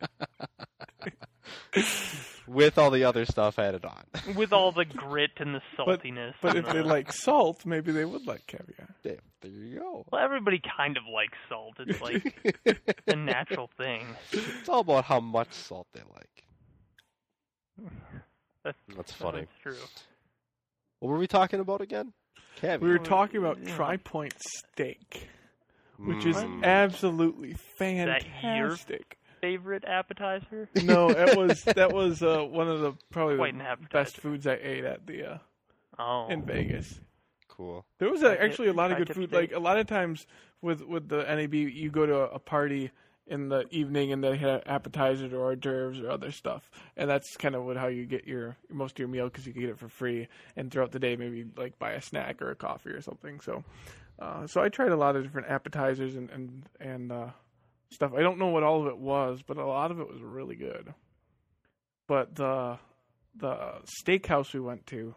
[SPEAKER 1] With all the other stuff added on.
[SPEAKER 3] With all the grit and the saltiness.
[SPEAKER 2] But, but
[SPEAKER 3] and
[SPEAKER 2] if
[SPEAKER 3] the...
[SPEAKER 2] they like salt, maybe they would like caviar.
[SPEAKER 1] Damn, there you go.
[SPEAKER 3] Well, everybody kind of likes salt. It's like a natural thing.
[SPEAKER 1] It's all about how much salt they like.
[SPEAKER 3] That's,
[SPEAKER 1] That's funny.
[SPEAKER 3] That's true.
[SPEAKER 1] What were we talking about again? Caviar.
[SPEAKER 2] We were talking about
[SPEAKER 3] Yeah.
[SPEAKER 2] Tri-Point steak, which
[SPEAKER 1] Mm.
[SPEAKER 2] is absolutely
[SPEAKER 3] that your-
[SPEAKER 2] fantastic.
[SPEAKER 3] Favorite appetizer?
[SPEAKER 2] No, it was that was uh, one of the probably
[SPEAKER 3] Quite
[SPEAKER 2] the
[SPEAKER 3] an appetizer.
[SPEAKER 2] best foods I ate at the uh,
[SPEAKER 3] Oh.
[SPEAKER 2] in Vegas.
[SPEAKER 1] Cool.
[SPEAKER 2] There was uh,
[SPEAKER 3] Tri-tip-
[SPEAKER 2] actually a lot of good
[SPEAKER 3] tri-tip
[SPEAKER 2] food.
[SPEAKER 3] steak.
[SPEAKER 2] Like a lot of times with with the N A B, you go to a party in the evening and they have appetizers or hors d'oeuvres or other stuff, and that's kind of what how you get your most of your meal because you can get it for free. And throughout the day, maybe like buy a snack or a coffee or something. So, uh, so I tried a lot of different appetizers and and and uh, stuff. I don't know what all of it was, but a lot of it was really good. But the the steakhouse we went to,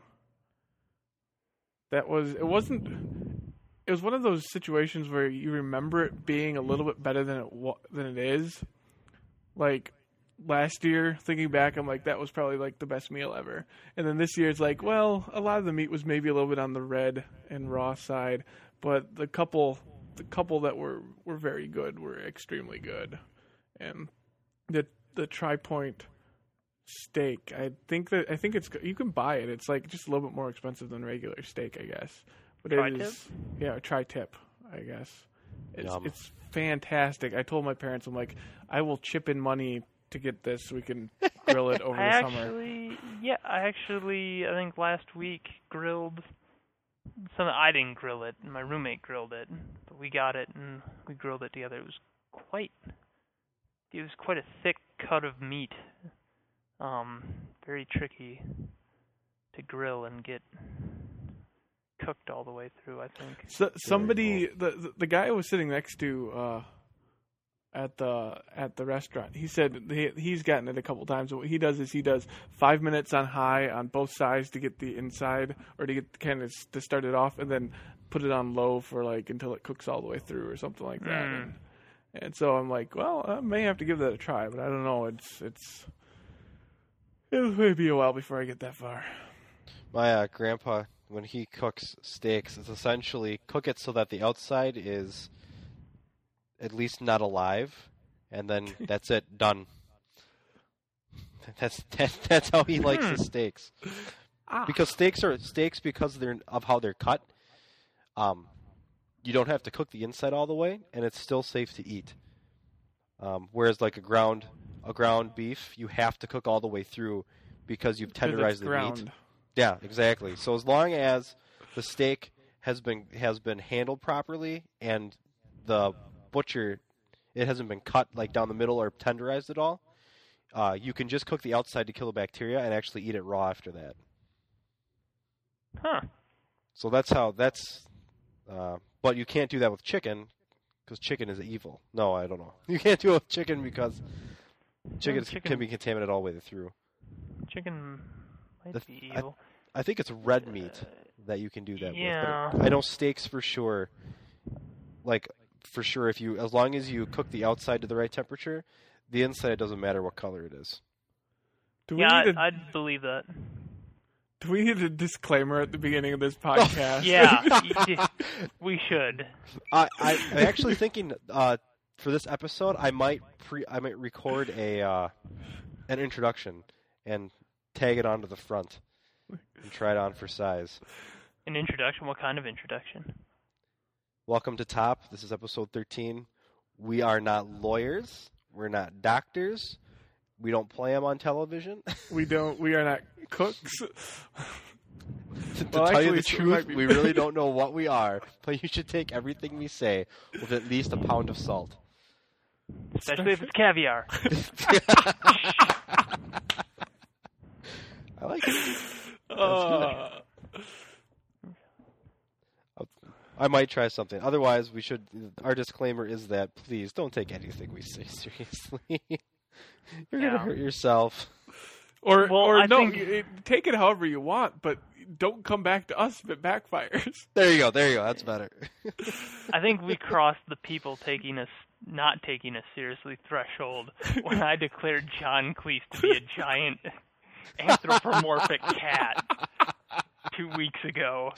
[SPEAKER 2] that was it wasn't. It was one of those situations where you remember it being a little bit better than it wa- than it is. Like last year, thinking back, I'm like that was probably like the best meal ever. And then this year, it's like, well, a lot of the meat was maybe a little bit on the red and raw side, but the couple, the couple that were, were very good were extremely good. And the the Tri-Point steak, I think that I think it's you can buy it. It's like just a little bit more expensive than regular steak, I guess. But it
[SPEAKER 3] Tri-tip?
[SPEAKER 2] is, yeah, tri-tip, I guess. It's
[SPEAKER 1] Yum.
[SPEAKER 2] it's fantastic. I told my parents, I'm like, I will chip in money to get this so we can grill it over
[SPEAKER 3] I
[SPEAKER 2] the summer.
[SPEAKER 3] actually, yeah, I actually, I think last week grilled. Some I didn't grill it. My roommate grilled it, but we got it and we grilled it together. It was quite, it was quite a thick cut of meat. Um, very tricky to grill and get cooked all the way through, I think.
[SPEAKER 2] So, somebody, the, the the guy I was sitting next to uh, at the at the restaurant, he said he, he's gotten it a couple times. What he does is he does five minutes on high on both sides to get the inside, or to get kind of to start it off, and then put it on low for like until it cooks all the way through, or something like that.
[SPEAKER 3] Mm.
[SPEAKER 2] And, and so I'm like, well, I may have to give that a try, but I don't know. It's it's it may be a while before I get that far.
[SPEAKER 1] My uh, grandpa, when he cooks steaks, it's essentially cook it so that the outside is at least not alive, and then that's it, done. That's that's, that's how he likes his steaks.
[SPEAKER 2] Ah.
[SPEAKER 1] Because steaks are steaks because they're of how they're cut. Um, you don't have to cook the inside all the way, and it's still safe to eat. Um, whereas like a ground a ground beef, you have to cook all the way through because you've
[SPEAKER 2] 'Cause
[SPEAKER 1] tenderized
[SPEAKER 2] it's
[SPEAKER 1] the
[SPEAKER 2] ground.
[SPEAKER 1] meat. Yeah, exactly. So as long as the steak has been has been handled properly and the butcher it hasn't been cut like down the middle or tenderized at all, uh, you can just cook the outside to kill the bacteria and actually eat it raw after that.
[SPEAKER 3] Huh.
[SPEAKER 1] So that's how that's. Uh, but you can't do that with chicken because chicken is evil. No, I don't know. You can't do it with chicken because chicken,
[SPEAKER 3] chicken-
[SPEAKER 1] can be contaminated all the way through.
[SPEAKER 3] Chicken might
[SPEAKER 1] The-
[SPEAKER 3] be
[SPEAKER 1] I-
[SPEAKER 3] evil.
[SPEAKER 1] I think it's red meat that you can do that
[SPEAKER 3] yeah.
[SPEAKER 1] with. But I know steaks for sure. Like for sure, if you as long as you cook the outside to the right temperature, the inside doesn't matter what color it is.
[SPEAKER 2] Do we
[SPEAKER 3] Yeah,
[SPEAKER 2] need a,
[SPEAKER 3] I'd, I'd believe that.
[SPEAKER 2] do we need a disclaimer at the beginning of this podcast?
[SPEAKER 3] Yeah, y- we should.
[SPEAKER 1] I, I I'm actually thinking uh, for this episode, I might pre I might record a uh, an introduction and tag it onto the front and try it on for size.
[SPEAKER 3] An introduction? What kind of introduction?
[SPEAKER 1] Welcome to Top. This is episode thirteen. We are not lawyers. We're not doctors. We don't play them on television.
[SPEAKER 2] We don't. We are not cooks.
[SPEAKER 1] to
[SPEAKER 2] Well,
[SPEAKER 1] tell you
[SPEAKER 2] actually,
[SPEAKER 1] the
[SPEAKER 2] so it
[SPEAKER 1] truth,
[SPEAKER 2] might be-
[SPEAKER 1] we really don't know what we are, but you should take everything we say with at least a pound of salt.
[SPEAKER 3] Especially if it's caviar.
[SPEAKER 1] I like it.
[SPEAKER 2] Uh,
[SPEAKER 1] I might try something. Otherwise, we should. Our disclaimer is that please don't take anything we say seriously. You're
[SPEAKER 3] Yeah.
[SPEAKER 1] gonna hurt yourself.
[SPEAKER 2] or
[SPEAKER 3] Well,
[SPEAKER 2] or
[SPEAKER 3] I
[SPEAKER 2] no,
[SPEAKER 3] think-
[SPEAKER 2] you- take it however you want, but don't come back to us if it backfires.
[SPEAKER 1] There you go. There you go. That's better.
[SPEAKER 3] I think we crossed the people taking us not taking us seriously threshold when I declared John Cleese to be a giant anthropomorphic cat two weeks ago.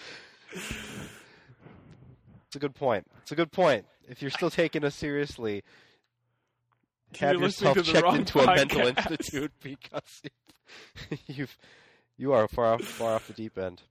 [SPEAKER 1] It's a good point. It's a good point. If you're still taking us seriously, have
[SPEAKER 2] You're listening
[SPEAKER 1] yourself
[SPEAKER 2] to the
[SPEAKER 1] checked
[SPEAKER 2] wrong
[SPEAKER 1] into a mental
[SPEAKER 2] podcast.
[SPEAKER 1] institute because you've you are far off far off the deep end.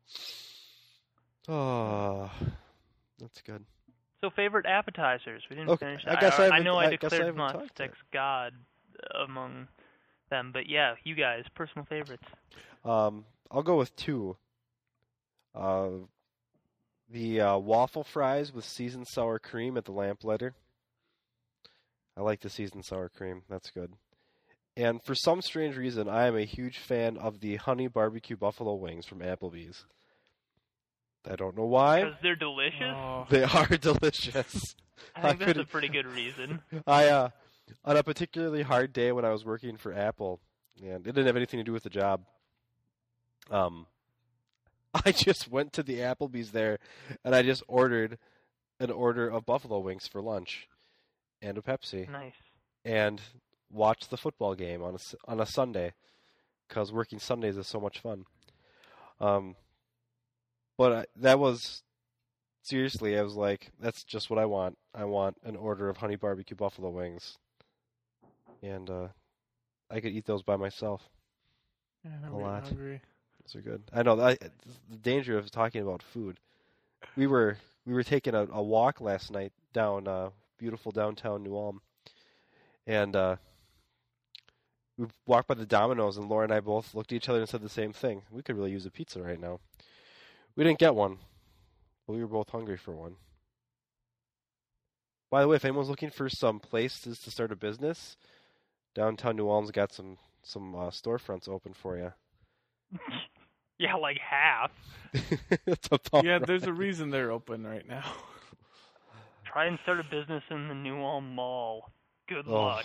[SPEAKER 1] Oh, that's good.
[SPEAKER 3] So favorite appetizers. We didn't
[SPEAKER 1] Okay,
[SPEAKER 3] finish.
[SPEAKER 1] I guess I
[SPEAKER 3] I,
[SPEAKER 1] haven't-
[SPEAKER 3] know I,
[SPEAKER 1] I guess I
[SPEAKER 3] declared
[SPEAKER 1] haven't
[SPEAKER 3] Mott
[SPEAKER 1] talked
[SPEAKER 3] Sticks God among them, but yeah, you guys, personal favorites.
[SPEAKER 1] Um, I'll go with two. Uh, the uh, waffle fries with seasoned sour cream at the Lamplighter. I like the seasoned sour cream. That's good. And for some strange reason, I am a huge fan of the honey barbecue buffalo wings from Applebee's. I don't know why.
[SPEAKER 3] Because they're delicious.
[SPEAKER 2] Oh.
[SPEAKER 1] They are delicious.
[SPEAKER 3] I
[SPEAKER 1] I
[SPEAKER 3] think that's a
[SPEAKER 1] couldn't-
[SPEAKER 3] pretty good reason.
[SPEAKER 1] I uh, on a particularly hard day when I was working for Apple, and it didn't have anything to do with the job. Um, I just went to the Applebee's there, and I just ordered an order of buffalo wings for lunch, and a Pepsi,
[SPEAKER 3] Nice.
[SPEAKER 1] and watched the football game on a s- on a Sunday, because working Sundays is so much fun. Um, but I, that was. Seriously, I was like, that's just what I want. I want an order of honey barbecue buffalo wings. And uh, I could eat those by myself.
[SPEAKER 2] Yeah, I'm
[SPEAKER 1] A
[SPEAKER 2] really
[SPEAKER 1] lot.
[SPEAKER 2] hungry.
[SPEAKER 1] Those are good. I know I, the danger of talking about food. We were we were taking a, a walk last night down uh, beautiful downtown New Ulm, and uh, we walked by the Domino's, and Laura and I both looked at each other and said the same thing. We could really use a pizza right now. We didn't get one. But we were both hungry for one. By the way, if anyone's looking for some places to start a business, downtown New Ulm's got some some uh, storefronts open for you.
[SPEAKER 3] Yeah, like half.
[SPEAKER 1] That's about
[SPEAKER 2] Yeah,
[SPEAKER 1] right.
[SPEAKER 2] there's a reason they're open right now.
[SPEAKER 3] Try and start a business in the New Ulm Mall. Good
[SPEAKER 1] Oh.
[SPEAKER 3] luck.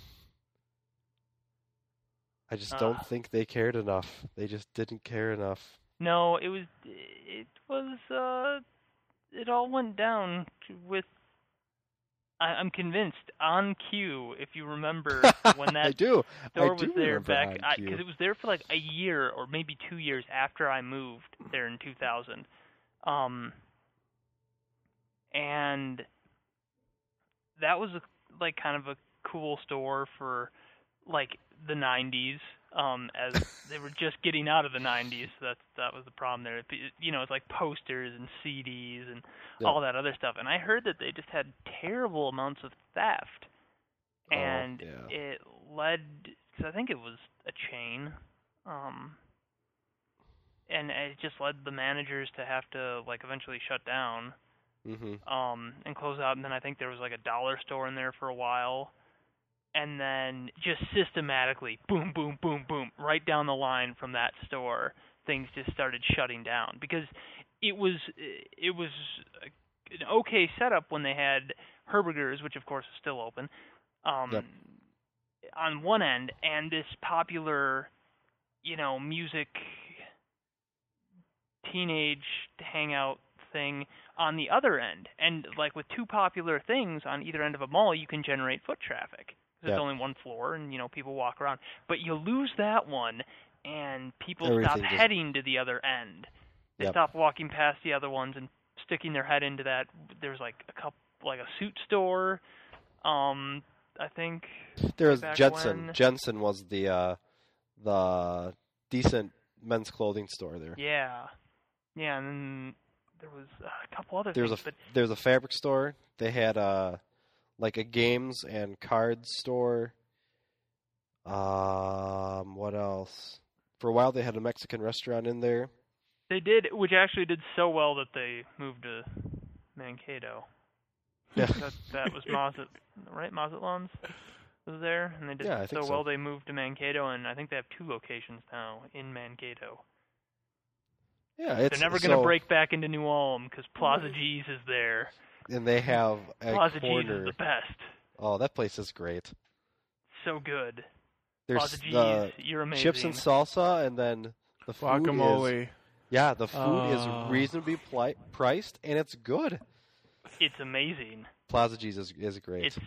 [SPEAKER 1] I just
[SPEAKER 3] Ah.
[SPEAKER 1] don't think they cared enough. They just didn't care enough.
[SPEAKER 3] No, it was. It was. Uh, it all went down to- with. I, I'm convinced on cue. If you remember when
[SPEAKER 1] I
[SPEAKER 3] that
[SPEAKER 1] do.
[SPEAKER 3] store
[SPEAKER 1] I do
[SPEAKER 3] was there
[SPEAKER 1] remember
[SPEAKER 3] back,
[SPEAKER 1] on
[SPEAKER 3] because
[SPEAKER 1] cue.
[SPEAKER 3] it was there for like a year or maybe two years after I moved there in two thousand. Um, and that was a, like kind of a cool store for like the nineties. Um, as they were just getting out of the nineties, so that's that was the problem there. It, you know, it's like posters and C Ds and
[SPEAKER 1] Yeah.
[SPEAKER 3] all that other stuff. And I heard that they just had terrible amounts of theft,
[SPEAKER 1] Oh,
[SPEAKER 3] and
[SPEAKER 1] yeah.
[SPEAKER 3] it led because I think it was a chain, um, and it just led the managers to have to like eventually shut down,
[SPEAKER 1] Mm-hmm.
[SPEAKER 3] um, and close out. And then I think there was like a dollar store in there for a while. And then just systematically, boom, boom, boom, boom, right down the line from that store, things just started shutting down because it was it was an okay setup when they had Herberger's, which of course is still open, um,
[SPEAKER 1] Yep.
[SPEAKER 3] on one end, and this popular, you know, music teenage hangout thing on the other end. And like with two popular things on either end of a mall, you can generate foot traffic. There's
[SPEAKER 1] Yep.
[SPEAKER 3] only one floor, and you know people walk around. But you lose that one, and people
[SPEAKER 1] Everything
[SPEAKER 3] stop
[SPEAKER 1] just-
[SPEAKER 3] heading to the other end. They
[SPEAKER 1] Yep.
[SPEAKER 3] stop walking past the other ones and sticking their head into that. There's like a couple, like a suit store. Um, I think.
[SPEAKER 1] There was
[SPEAKER 3] back
[SPEAKER 1] Jensen.
[SPEAKER 3] when-
[SPEAKER 1] Jensen was the uh, the decent men's clothing store there.
[SPEAKER 3] Yeah, yeah, and then there was a couple other
[SPEAKER 1] There was a
[SPEAKER 3] things, but
[SPEAKER 1] there was a fabric store. They had uh like a games and cards store. Um, what else? For a while, they had a Mexican restaurant in there.
[SPEAKER 3] they did, which actually did so well that they moved to Mankato.
[SPEAKER 1] Yeah.
[SPEAKER 3] that, that was Mazat, right? Mazatlan's was there, and they did
[SPEAKER 1] Yeah, I
[SPEAKER 3] so
[SPEAKER 1] think so.
[SPEAKER 3] well they moved to Mankato, and I think they have two locations now in Mankato.
[SPEAKER 1] Yeah, it's
[SPEAKER 3] They're never going to
[SPEAKER 1] so-
[SPEAKER 3] break back into New Ulm because Plaza G's is there.
[SPEAKER 1] And they have a
[SPEAKER 3] Plaza G's
[SPEAKER 1] corner.
[SPEAKER 3] is the best.
[SPEAKER 1] Oh, that place is great.
[SPEAKER 3] So good.
[SPEAKER 1] There's
[SPEAKER 3] Plaza G's,
[SPEAKER 1] the
[SPEAKER 3] you're amazing.
[SPEAKER 1] chips and salsa, and then the food is
[SPEAKER 2] Guacamole.
[SPEAKER 1] yeah, the food
[SPEAKER 2] Oh.
[SPEAKER 1] is reasonably pli- priced, and it's good.
[SPEAKER 3] It's amazing.
[SPEAKER 1] Plaza G's is is great.
[SPEAKER 3] It's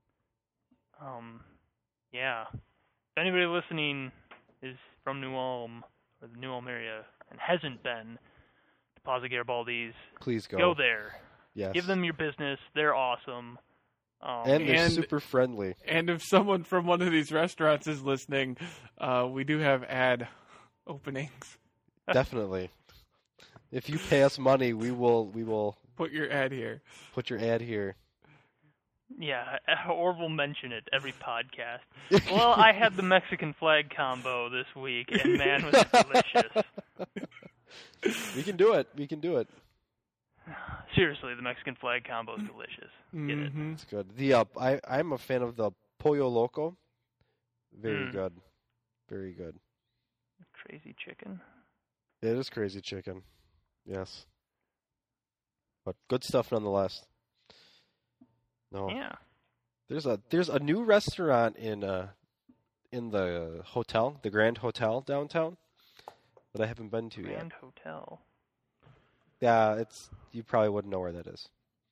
[SPEAKER 3] um, yeah. If anybody listening is from New Ulm or the New Ulm area and hasn't been to Plaza Garibaldi's,
[SPEAKER 1] Please go.
[SPEAKER 3] go there.
[SPEAKER 1] Yes.
[SPEAKER 3] Give them your business. They're awesome. Um,
[SPEAKER 1] and they're
[SPEAKER 2] And-
[SPEAKER 1] super friendly.
[SPEAKER 2] And if someone from one of these restaurants is listening, uh, we do have ad openings.
[SPEAKER 1] Definitely. If you pay us money, we will we will
[SPEAKER 2] Put your ad here.
[SPEAKER 1] put your ad here.
[SPEAKER 3] yeah, or we'll mention it every podcast. Well, I had the Mexican flag combo this week, and man, was it delicious.
[SPEAKER 1] We can do it. We can do it.
[SPEAKER 3] Seriously, the Mexican flag combo is delicious. Get it.
[SPEAKER 2] Mhm.
[SPEAKER 1] It's good. The uh, I I'm a fan of the Pollo Loco. Very
[SPEAKER 3] Mm.
[SPEAKER 1] good. Very good.
[SPEAKER 3] Crazy chicken.
[SPEAKER 1] It is crazy chicken. Yes. But good stuff nonetheless. No.
[SPEAKER 3] Yeah.
[SPEAKER 1] There's a there's a new restaurant in uh in the hotel, the Grand Hotel downtown that I haven't been to
[SPEAKER 3] Grand
[SPEAKER 1] yet.
[SPEAKER 3] Hotel.
[SPEAKER 1] Yeah, it's you probably wouldn't know where that is.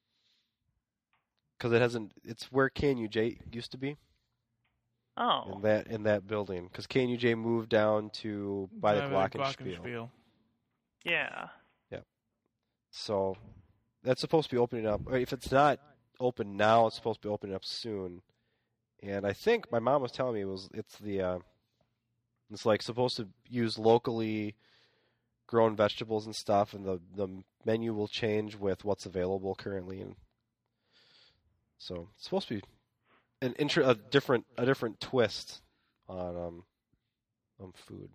[SPEAKER 1] Cuz it hasn't it's where K N U J used to be
[SPEAKER 3] Oh.
[SPEAKER 1] in that in that building cuz K N U J moved down to by the
[SPEAKER 2] By
[SPEAKER 1] Glockenspiel.
[SPEAKER 2] Glockenspiel.
[SPEAKER 3] Yeah.
[SPEAKER 1] So that's supposed to be opening up. Or if it's not open now, it's supposed to be opening up soon. And I think my mom was telling me it was it's the uh, it's like supposed to use locally grown vegetables and stuff, and the the menu will change with what's available currently. And so it's supposed to be an intro, a different a different twist on um on food,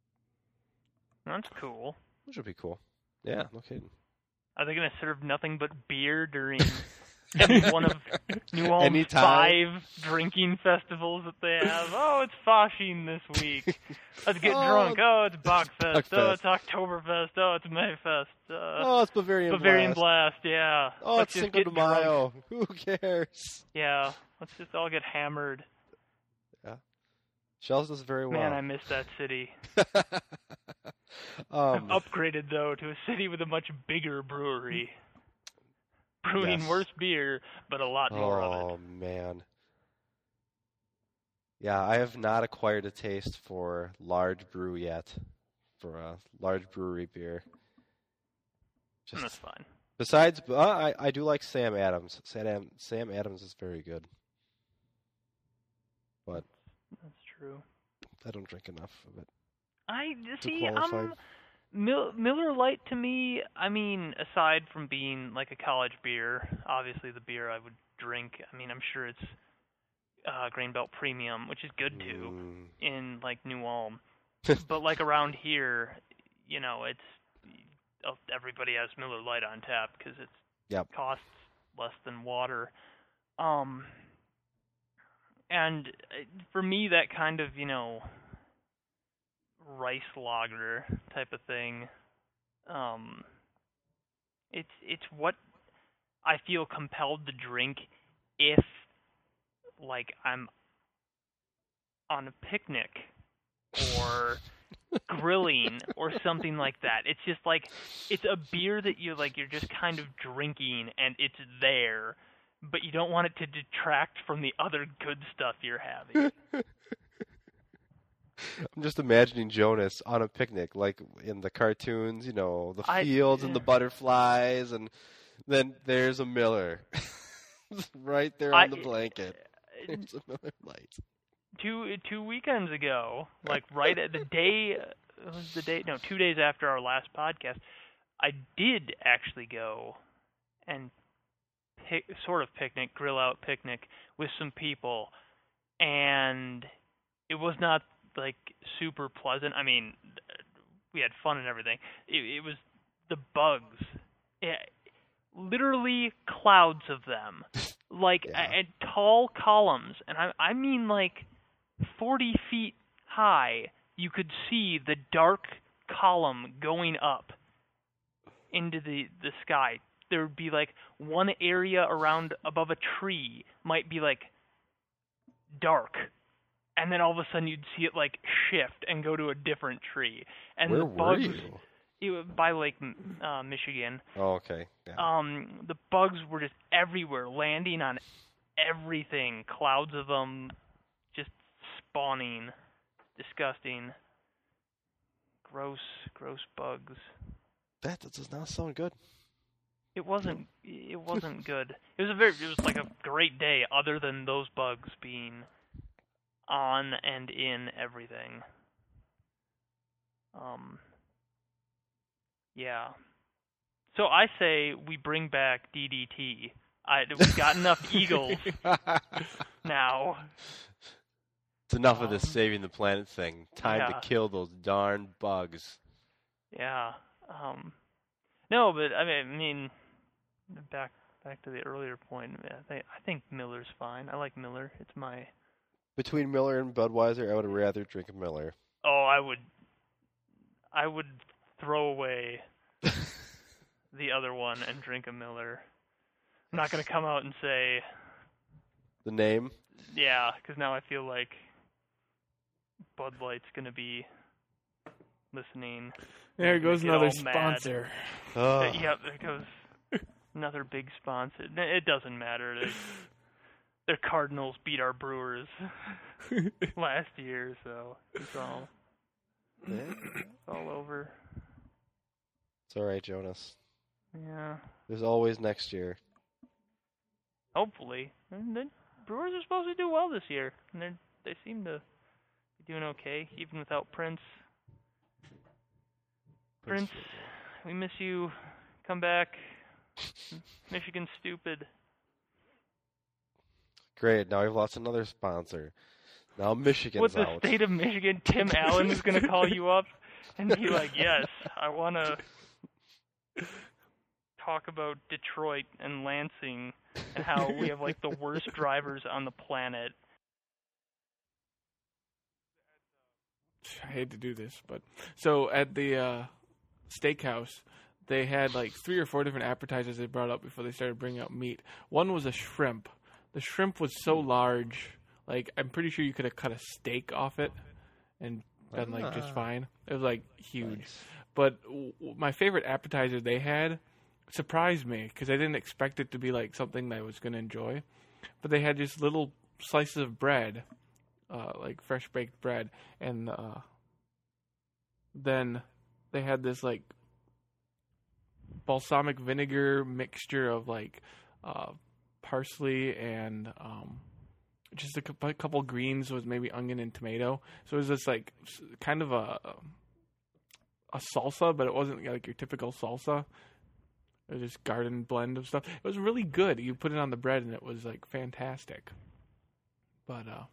[SPEAKER 3] That's cool.
[SPEAKER 1] which would be cool. Yeah, no kidding.
[SPEAKER 3] Are they going to serve nothing but beer during any one of New Ulm's
[SPEAKER 1] Anytime.
[SPEAKER 3] five drinking festivals that they have? Oh, it's Fasching this week. Let's get
[SPEAKER 1] Oh,
[SPEAKER 3] drunk. Oh, it's Bachfest. Oh,
[SPEAKER 1] Bachfest.
[SPEAKER 3] it's Oktoberfest. Oh, it's Mayfest. Uh,
[SPEAKER 1] Oh, it's Bavarian,
[SPEAKER 3] Bavarian
[SPEAKER 1] Blast.
[SPEAKER 3] Blast. Yeah.
[SPEAKER 1] Oh,
[SPEAKER 3] Let's
[SPEAKER 1] it's
[SPEAKER 3] just
[SPEAKER 1] Cinco de
[SPEAKER 3] get drunk.
[SPEAKER 1] Mayo. Who cares?
[SPEAKER 3] Yeah. Let's just all get hammered.
[SPEAKER 1] Shells does very well.
[SPEAKER 3] Man, I miss that city.
[SPEAKER 1] um,
[SPEAKER 3] I've upgraded, though, to a city with a much bigger brewery. Brewing
[SPEAKER 1] Yes.
[SPEAKER 3] worse beer, but a lot more of
[SPEAKER 1] oh
[SPEAKER 3] it.
[SPEAKER 1] man. Yeah, I have not acquired a taste for large brew yet, for a large brewery beer.
[SPEAKER 3] And that's
[SPEAKER 1] Just
[SPEAKER 3] fine.
[SPEAKER 1] besides, uh, I I do like Sam Adams. Sam Sam Adams is very good, but
[SPEAKER 3] That's true.
[SPEAKER 1] I don't drink enough of it.
[SPEAKER 3] I
[SPEAKER 1] To
[SPEAKER 3] see.
[SPEAKER 1] qualify.
[SPEAKER 3] Um, Mil- Miller Lite to me. I mean, aside from being like a college beer, obviously the beer I would drink. I mean, I'm sure it's uh, Grain Belt Premium, which is good too
[SPEAKER 1] Mm.
[SPEAKER 3] in like New Ulm. But like around here, you know, it's uh, everybody has Miller Lite on tap because it
[SPEAKER 1] Yep.
[SPEAKER 3] costs less than water. Um, and uh, for me, that kind of, you know, rice lager type of thing, um, it's it's what I feel compelled to drink if, like, I'm on a picnic or grilling or something like that. It's just like it's a beer that you like you're just kind of drinking and it's there, but you don't want it to detract from the other good stuff you're having.
[SPEAKER 1] I'm just imagining Jonas on a picnic, like in the cartoons, you know, the
[SPEAKER 3] I-
[SPEAKER 1] fields and the butterflies, and then there's a Miller right there on
[SPEAKER 3] I-
[SPEAKER 1] the blanket. There's a Miller Lite.
[SPEAKER 3] two two weekends ago, like right at the day, it was the day, no, two days after our last podcast, I did actually go and pick, sort of picnic, grill out picnic with some people, and it was not like super pleasant. I mean, we had fun and everything. It, it was the bugs. Yeah, literally clouds of them, like
[SPEAKER 1] Yeah.
[SPEAKER 3] a, a tall columns, and I I mean like forty feet high. You could see the dark column going up into the the sky. There would be like one area around above a tree might be like dark, and then all of a sudden you'd see it like shift and go to a different tree. And
[SPEAKER 1] Where
[SPEAKER 3] the
[SPEAKER 1] were
[SPEAKER 3] bugs,
[SPEAKER 1] you?
[SPEAKER 3] It was by Lake uh, Michigan.
[SPEAKER 1] Oh, okay. Yeah.
[SPEAKER 3] Um, the bugs were just everywhere, landing on everything. Clouds of them, just spawning. Disgusting. Gross, gross bugs.
[SPEAKER 1] That does not sound good.
[SPEAKER 3] It wasn't. It wasn't good. It was a very. It was like a great day, other than those bugs being on and in everything. Um. Yeah. So I say we bring back D D T. I we've got enough eagles now.
[SPEAKER 1] It's enough of this
[SPEAKER 3] Um,
[SPEAKER 1] saving the planet thing. Time
[SPEAKER 3] yeah.
[SPEAKER 1] to kill those darn bugs.
[SPEAKER 3] Yeah. Um. No, but I mean, I mean, back back to the earlier point. I think I think Miller's fine. I like Miller. It's my.
[SPEAKER 1] Between Miller and Budweiser, I would rather drink a Miller.
[SPEAKER 3] Oh, I would. I would throw away the other one and drink a Miller. I'm not gonna come out and say,
[SPEAKER 1] The name?
[SPEAKER 3] yeah, because now I feel like Bud Light's gonna be listening.
[SPEAKER 2] There goes
[SPEAKER 3] Get
[SPEAKER 2] another
[SPEAKER 3] all mad.
[SPEAKER 2] sponsor.
[SPEAKER 1] Oh.
[SPEAKER 3] Yep, there goes another big sponsor. N- It doesn't matter. They, their Cardinals beat our Brewers last year, so it's all
[SPEAKER 1] Yeah.
[SPEAKER 3] it's all over.
[SPEAKER 1] It's all right, Jonas.
[SPEAKER 3] Yeah,
[SPEAKER 1] There's always next year.
[SPEAKER 3] hopefully. And the Brewers are supposed to do well this year, and they they seem to be doing okay, even without Prince. Prince, we miss you. Come back. Michigan's stupid.
[SPEAKER 1] Great. Now we've lost another sponsor. Now Michigan's
[SPEAKER 3] With the
[SPEAKER 1] out.
[SPEAKER 3] state of Michigan, Tim Allen is going to call you up and be like, yes, I want to talk about Detroit and Lansing and how we have like the worst drivers on the planet.
[SPEAKER 2] I hate to do this, but so at the uh, steakhouse, they had like three or four different appetizers they brought up before they started bringing out meat. One was a shrimp. The shrimp was so large, like I'm pretty sure you could have cut a steak off it and done like just
[SPEAKER 1] Ah.
[SPEAKER 2] fine. It was like huge.
[SPEAKER 1] Nice.
[SPEAKER 2] But w- w- my favorite appetizer they had surprised me because I didn't expect it to be like something that I was going to enjoy. But they had just little slices of bread, uh, like fresh baked bread, and uh, then they had this like balsamic vinegar mixture of like uh, parsley and um, just a cou- a couple greens with maybe onion and tomato. So it was just like s- kind of a a salsa, but it wasn't like your typical salsa. It was just garden blend of stuff. It was really good. You put it on the bread and it was like fantastic. But uh,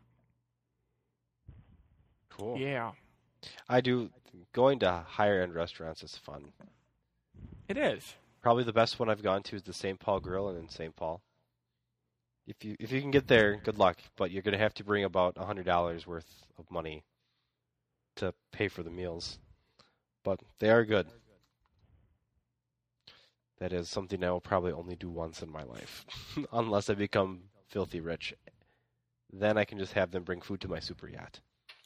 [SPEAKER 1] Cool.
[SPEAKER 2] yeah,
[SPEAKER 1] I do. Going to higher end restaurants is fun.
[SPEAKER 2] it is.
[SPEAKER 1] Probably the best one I've gone to is the Saint Paul Grill in Saint Paul. If you if you can get there, good luck. But you're gonna have to bring about a hundred dollars worth of money to pay for the meals. But they are good. That is something I will probably only do once in my life, unless I become filthy rich. Then I can just have them bring food to my super yacht.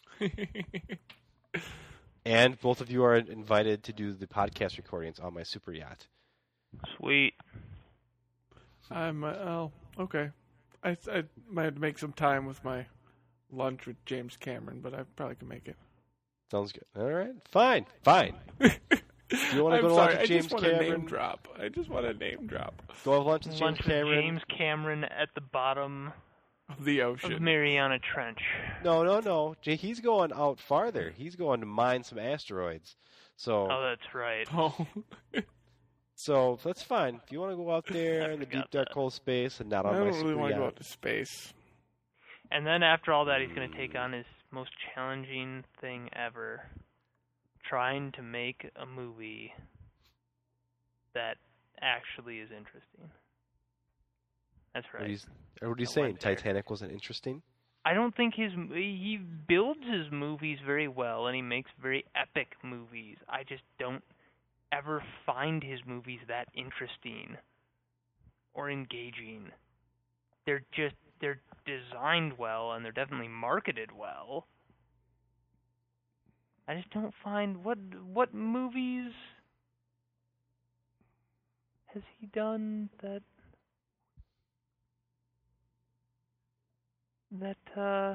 [SPEAKER 1] And both of you are invited to do the podcast recordings on my super yacht.
[SPEAKER 3] Sweet.
[SPEAKER 2] I'm uh, oh okay. I I might have to make some time with my lunch with James Cameron, but I probably can make it.
[SPEAKER 1] Sounds good. All right, fine, fine. Do you want to
[SPEAKER 2] I'm
[SPEAKER 1] go to
[SPEAKER 2] sorry,
[SPEAKER 1] lunch with
[SPEAKER 2] I
[SPEAKER 1] James
[SPEAKER 2] just want
[SPEAKER 1] Cameron?
[SPEAKER 2] a name drop. I just want a name drop
[SPEAKER 1] Go have lunch with James
[SPEAKER 3] Lunch with
[SPEAKER 1] Cameron.
[SPEAKER 3] James Cameron at the bottom
[SPEAKER 2] of the
[SPEAKER 3] of
[SPEAKER 2] ocean.
[SPEAKER 3] Mariana Trench.
[SPEAKER 1] No, no, no. Jay, he's going out farther. He's going to mine some asteroids. So,
[SPEAKER 3] Oh, that's right.
[SPEAKER 2] Oh,
[SPEAKER 1] so that's fine. If you want to go out there
[SPEAKER 3] I
[SPEAKER 1] in the deep
[SPEAKER 3] forgot
[SPEAKER 1] dark
[SPEAKER 3] that.
[SPEAKER 1] cold space and not
[SPEAKER 2] I
[SPEAKER 1] on my
[SPEAKER 2] don't
[SPEAKER 1] super
[SPEAKER 2] really want to
[SPEAKER 1] yacht.
[SPEAKER 2] go out to space.
[SPEAKER 3] And then after all that, he's going to take on his most challenging thing ever. Trying to make a movie that actually is interesting. That's right.
[SPEAKER 1] What are you, what are you
[SPEAKER 3] I
[SPEAKER 1] saying?
[SPEAKER 3] went there.
[SPEAKER 1] Titanic wasn't interesting?
[SPEAKER 3] I don't think his he builds his movies very well, and he makes very epic movies. I just don't ever find his movies that interesting or engaging. They're just they're designed well, and they're definitely marketed well. I just don't find what what movies has he done that that uh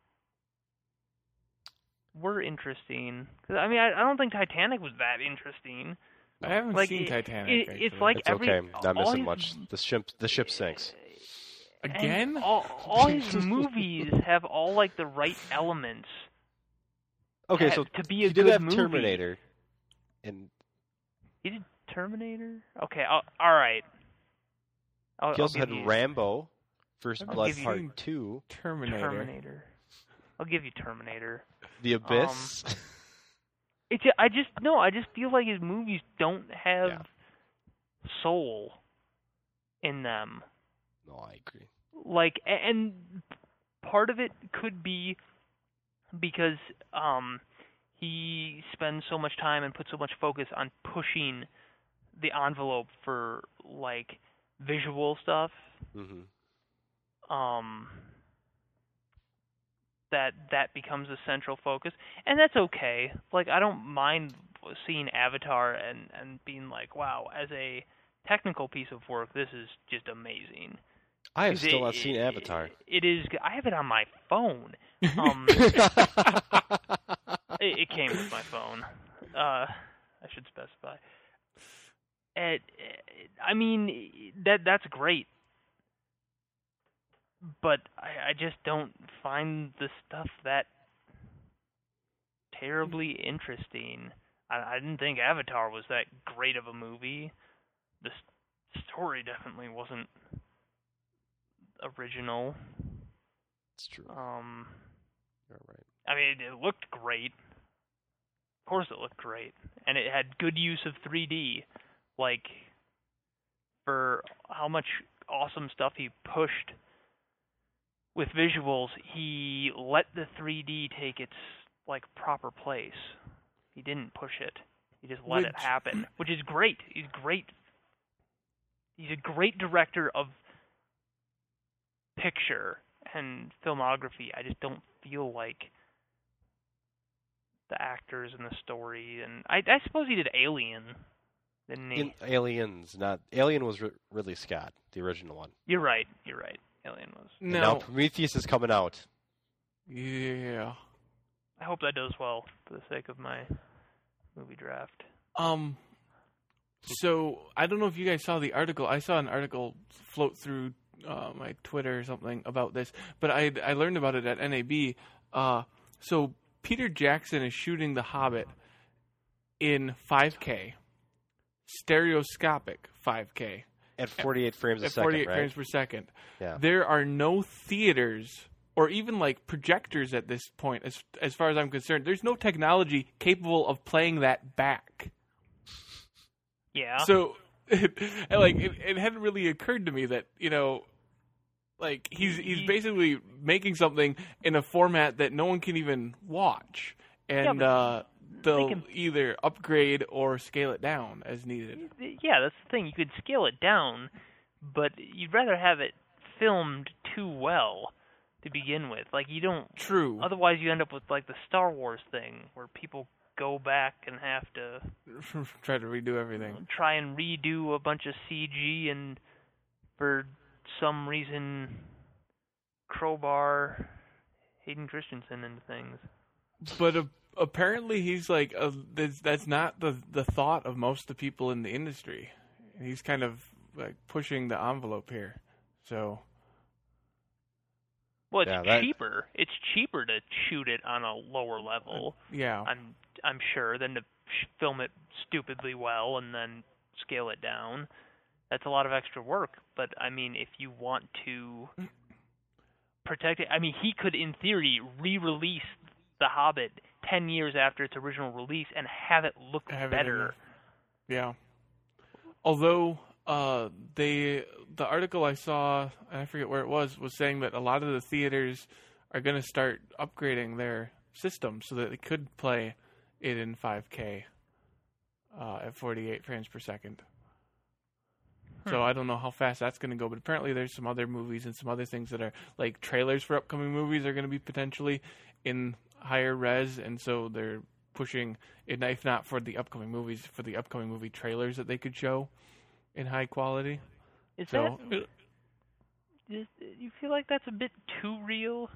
[SPEAKER 3] were interesting. 'Cause, I mean, I, I don't think Titanic was that interesting.
[SPEAKER 2] I haven't
[SPEAKER 3] Like,
[SPEAKER 2] seen
[SPEAKER 3] it-
[SPEAKER 2] Titanic.
[SPEAKER 3] it- it's
[SPEAKER 2] actually.
[SPEAKER 3] like
[SPEAKER 1] It's
[SPEAKER 3] every
[SPEAKER 1] okay. Not
[SPEAKER 3] all
[SPEAKER 1] missing
[SPEAKER 3] his-
[SPEAKER 1] much. The ship, the ship sinks.
[SPEAKER 3] and
[SPEAKER 2] Again?
[SPEAKER 3] all, all his movies have all like the right elements.
[SPEAKER 1] Okay,
[SPEAKER 3] to,
[SPEAKER 1] so
[SPEAKER 3] to be a
[SPEAKER 1] he did
[SPEAKER 3] good
[SPEAKER 1] have
[SPEAKER 3] movie.
[SPEAKER 1] Terminator. And
[SPEAKER 3] He did Terminator. Okay, I'll, all right. I'll,
[SPEAKER 1] he
[SPEAKER 3] I'll
[SPEAKER 1] also
[SPEAKER 3] give
[SPEAKER 1] had
[SPEAKER 3] you
[SPEAKER 1] Rambo, First
[SPEAKER 3] I'll
[SPEAKER 1] Blood
[SPEAKER 3] give you-
[SPEAKER 1] Part two,
[SPEAKER 2] Terminator.
[SPEAKER 3] Terminator. I'll give you Terminator.
[SPEAKER 1] The Abyss.
[SPEAKER 3] Um, It's ju- I just no, I just feel like his movies don't have
[SPEAKER 1] Yeah.
[SPEAKER 3] soul in them.
[SPEAKER 1] no, I agree.
[SPEAKER 3] Like, a- and part of it could be because um he spends so much time and puts so much focus on pushing the envelope for like visual stuff.
[SPEAKER 1] hmm
[SPEAKER 3] Um, that that becomes a central focus, and that's okay. Like, I don't mind seeing Avatar and and being like, wow, as a technical piece of work, this is just amazing.
[SPEAKER 1] I have
[SPEAKER 3] 'Cause
[SPEAKER 1] still
[SPEAKER 3] it-
[SPEAKER 1] not seen Avatar.
[SPEAKER 3] It is. I have it on my phone. Um, it, it came with my phone. Uh, I should specify. It, it, I mean, that that's great. But I, I just don't find the stuff that terribly interesting. I, I didn't think Avatar was that great of a movie. The s- story definitely wasn't original.
[SPEAKER 1] It's true.
[SPEAKER 3] Um,
[SPEAKER 1] You're right.
[SPEAKER 3] I mean, it looked great. Of course it looked great. And it had good use of three D. Like, for how much awesome stuff he pushed with visuals, he let the three D take its, like, proper place. He didn't push it. He just let it
[SPEAKER 2] Which-
[SPEAKER 3] happen, which is great. He's great. He's a great director of picture and filmography. I just don't feel like the actors and the story, and I, I suppose he did Alien, didn't he?
[SPEAKER 1] In Aliens, not Alien was Ri- Ridley Scott, the original one.
[SPEAKER 3] You're right. You're right. Alien was.
[SPEAKER 1] And now
[SPEAKER 2] No.
[SPEAKER 1] Prometheus is coming out.
[SPEAKER 2] Yeah.
[SPEAKER 3] I hope that does well for the sake of my movie draft.
[SPEAKER 2] Um. So I don't know if you guys saw the article. I saw an article float through uh, my Twitter or something about this, but I I learned about it at N A B. Uh, so Peter Jackson is shooting The Hobbit in five K, stereoscopic five K
[SPEAKER 1] At forty-eight frames a
[SPEAKER 2] at
[SPEAKER 1] second,
[SPEAKER 2] forty-eight
[SPEAKER 1] right?
[SPEAKER 2] frames per second.
[SPEAKER 1] Yeah.
[SPEAKER 2] There are no theaters or even like projectors at this point, as as far as I'm concerned. There's no technology capable of playing that back.
[SPEAKER 3] Yeah.
[SPEAKER 2] So, and, like, it, it hadn't really occurred to me that, you know, like he's he's
[SPEAKER 3] He-
[SPEAKER 2] basically making something in a format that no one can even watch, and
[SPEAKER 3] but
[SPEAKER 2] uh, they'll
[SPEAKER 3] can-
[SPEAKER 2] either upgrade or scale it down as needed.
[SPEAKER 3] Yeah, that's the thing. You could scale it down, but you'd rather have it filmed too well to begin with. Like, you don't.
[SPEAKER 2] True.
[SPEAKER 3] Otherwise, you end up with like the Star Wars thing, where people go back and have to
[SPEAKER 2] Try to redo everything.
[SPEAKER 3] try and redo a bunch of C G, and for some reason, crowbar Hayden Christensen into things.
[SPEAKER 2] But uh, apparently, he's like uh, that's, that's not the the thought of most of the people in the industry. He's kind of like pushing the envelope here. So
[SPEAKER 3] Well, it's
[SPEAKER 1] Yeah, that-
[SPEAKER 3] cheaper. It's cheaper to shoot it on a lower level.
[SPEAKER 2] yeah,
[SPEAKER 3] I'm I'm sure than to sh- film it stupidly well and then scale it down. That's a lot of extra work. But I mean, if you want to protect it, I mean, he could, in theory, re-release The Hobbit ten years after its original release and have it look
[SPEAKER 2] Have it in
[SPEAKER 3] better.
[SPEAKER 2] there. Yeah. Although uh, they the article I saw, and I forget where it was, was saying that a lot of the theaters are going to start upgrading their system so that they could play it in five K uh, at forty-eight frames per second.
[SPEAKER 3] Hmm.
[SPEAKER 2] So I don't know how fast that's going to go, but apparently there's some other movies and some other things that are like trailers for upcoming movies are going to be potentially in higher res, and so they're pushing it, if not for the upcoming movies, for the upcoming movie trailers that they could show in high quality.
[SPEAKER 3] Is
[SPEAKER 2] So
[SPEAKER 3] that? Is, you feel like that's a bit too real?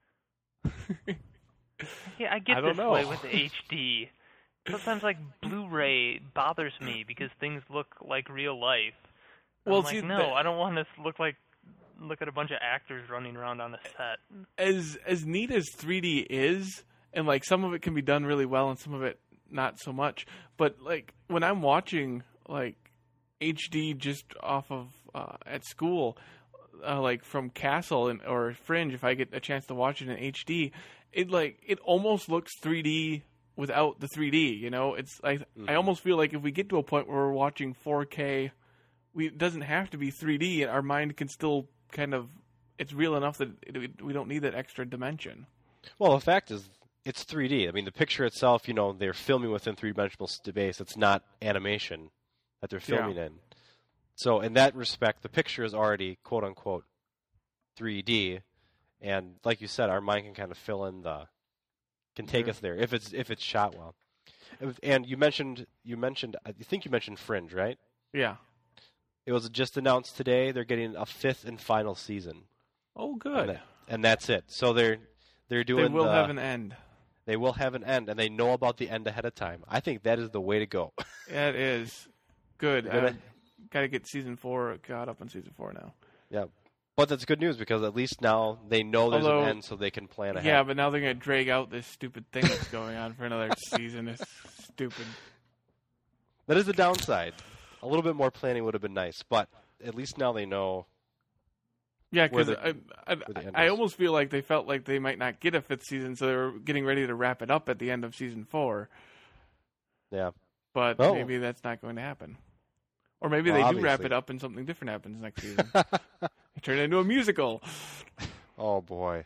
[SPEAKER 3] Yeah, I get
[SPEAKER 2] I don't
[SPEAKER 3] this
[SPEAKER 2] know.
[SPEAKER 3] way with H D. Sometimes, like, Blu-ray bothers me because things look like real life.
[SPEAKER 2] Well,
[SPEAKER 3] I'm like,
[SPEAKER 2] see,
[SPEAKER 3] no,
[SPEAKER 2] the-
[SPEAKER 3] I don't want to look like look at a bunch of actors running around on a set.
[SPEAKER 2] as as neat as three D is, and like some of it can be done really well and some of it not so much, but like when I'm watching like H D just off of uh, at school, uh, like from Castle and or Fringe, if I get a chance to watch it in H D, it like it almost looks three D without the three D. You know, it's I
[SPEAKER 1] Mm-hmm.
[SPEAKER 2] I almost feel like if we get to a point where we're watching four K, we it doesn't have to be three D, and our mind can still kind of it's real enough that it, we don't need that extra dimension.
[SPEAKER 1] Well, the fact is, it's three D. I mean, the picture itself, you know, they're filming within three-dimensional space. It's not animation that they're filming in. So in that respect, the picture is already, quote-unquote, three D. And like you said, our mind can kind of fill in the, can take
[SPEAKER 2] Sure.
[SPEAKER 1] us there if it's if it's shot well. And you mentioned, you mentioned, I think you mentioned Fringe, right?
[SPEAKER 2] Yeah.
[SPEAKER 1] It was just announced today. They're getting a fifth and final season.
[SPEAKER 2] Oh,
[SPEAKER 1] And,
[SPEAKER 2] good.
[SPEAKER 1] that- and that's it. So they're they're doing.
[SPEAKER 2] They will
[SPEAKER 1] the,
[SPEAKER 2] have an end.
[SPEAKER 1] They will have an end, and they know about the end ahead of time. I think that is the way to go.
[SPEAKER 2] That is good.
[SPEAKER 1] They're gonna-
[SPEAKER 2] Uh, Got to get season four caught up on season four now.
[SPEAKER 1] Yeah, but that's good news because at least now they know there's
[SPEAKER 2] Although-
[SPEAKER 1] an end, so they can plan ahead.
[SPEAKER 2] Yeah, but now they're gonna drag out this stupid thing that's going on for another season. It's stupid.
[SPEAKER 1] That is the downside. A little bit more planning would have been nice, but at least now they know.
[SPEAKER 2] Yeah,
[SPEAKER 1] Where
[SPEAKER 2] because
[SPEAKER 1] the-
[SPEAKER 2] I,
[SPEAKER 1] where the
[SPEAKER 2] I,
[SPEAKER 1] end
[SPEAKER 2] I
[SPEAKER 1] is.
[SPEAKER 2] almost feel like they felt like they might not get a fifth season, so they were getting ready to wrap it up at the end of season four.
[SPEAKER 1] Yeah.
[SPEAKER 2] But
[SPEAKER 1] Oh.
[SPEAKER 2] maybe that's not going to happen. Or maybe
[SPEAKER 1] Well,
[SPEAKER 2] they do wrap
[SPEAKER 1] obviously.
[SPEAKER 2] it up and something different happens next season. They turn it into a musical.
[SPEAKER 1] Oh boy.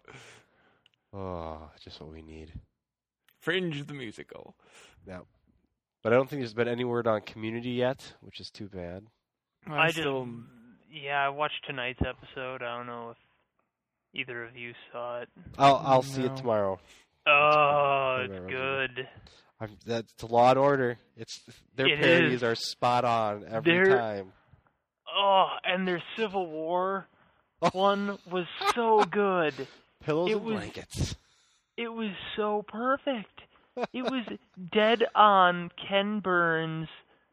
[SPEAKER 1] Oh, just what we need.
[SPEAKER 2] Fringe the musical.
[SPEAKER 1] Yeah. But I don't think there's been any word on Community yet, which is too bad.
[SPEAKER 2] I'm
[SPEAKER 3] I just,
[SPEAKER 2] still,
[SPEAKER 3] yeah, I watched tonight's episode. I don't know if either of you saw it.
[SPEAKER 1] I'll I'll see
[SPEAKER 2] No.
[SPEAKER 1] it tomorrow.
[SPEAKER 3] Oh,
[SPEAKER 1] That's
[SPEAKER 3] it's
[SPEAKER 1] fine.
[SPEAKER 3] good.
[SPEAKER 1] I'm, that's Law and Order. It's their
[SPEAKER 3] It
[SPEAKER 1] parodies
[SPEAKER 3] is.
[SPEAKER 1] are spot on every
[SPEAKER 3] They're-
[SPEAKER 1] time.
[SPEAKER 3] Oh, and their Civil War one was so good.
[SPEAKER 1] Pillows
[SPEAKER 3] it
[SPEAKER 1] and
[SPEAKER 3] was-
[SPEAKER 1] blankets.
[SPEAKER 3] It was so perfect. It was dead on Ken Burns.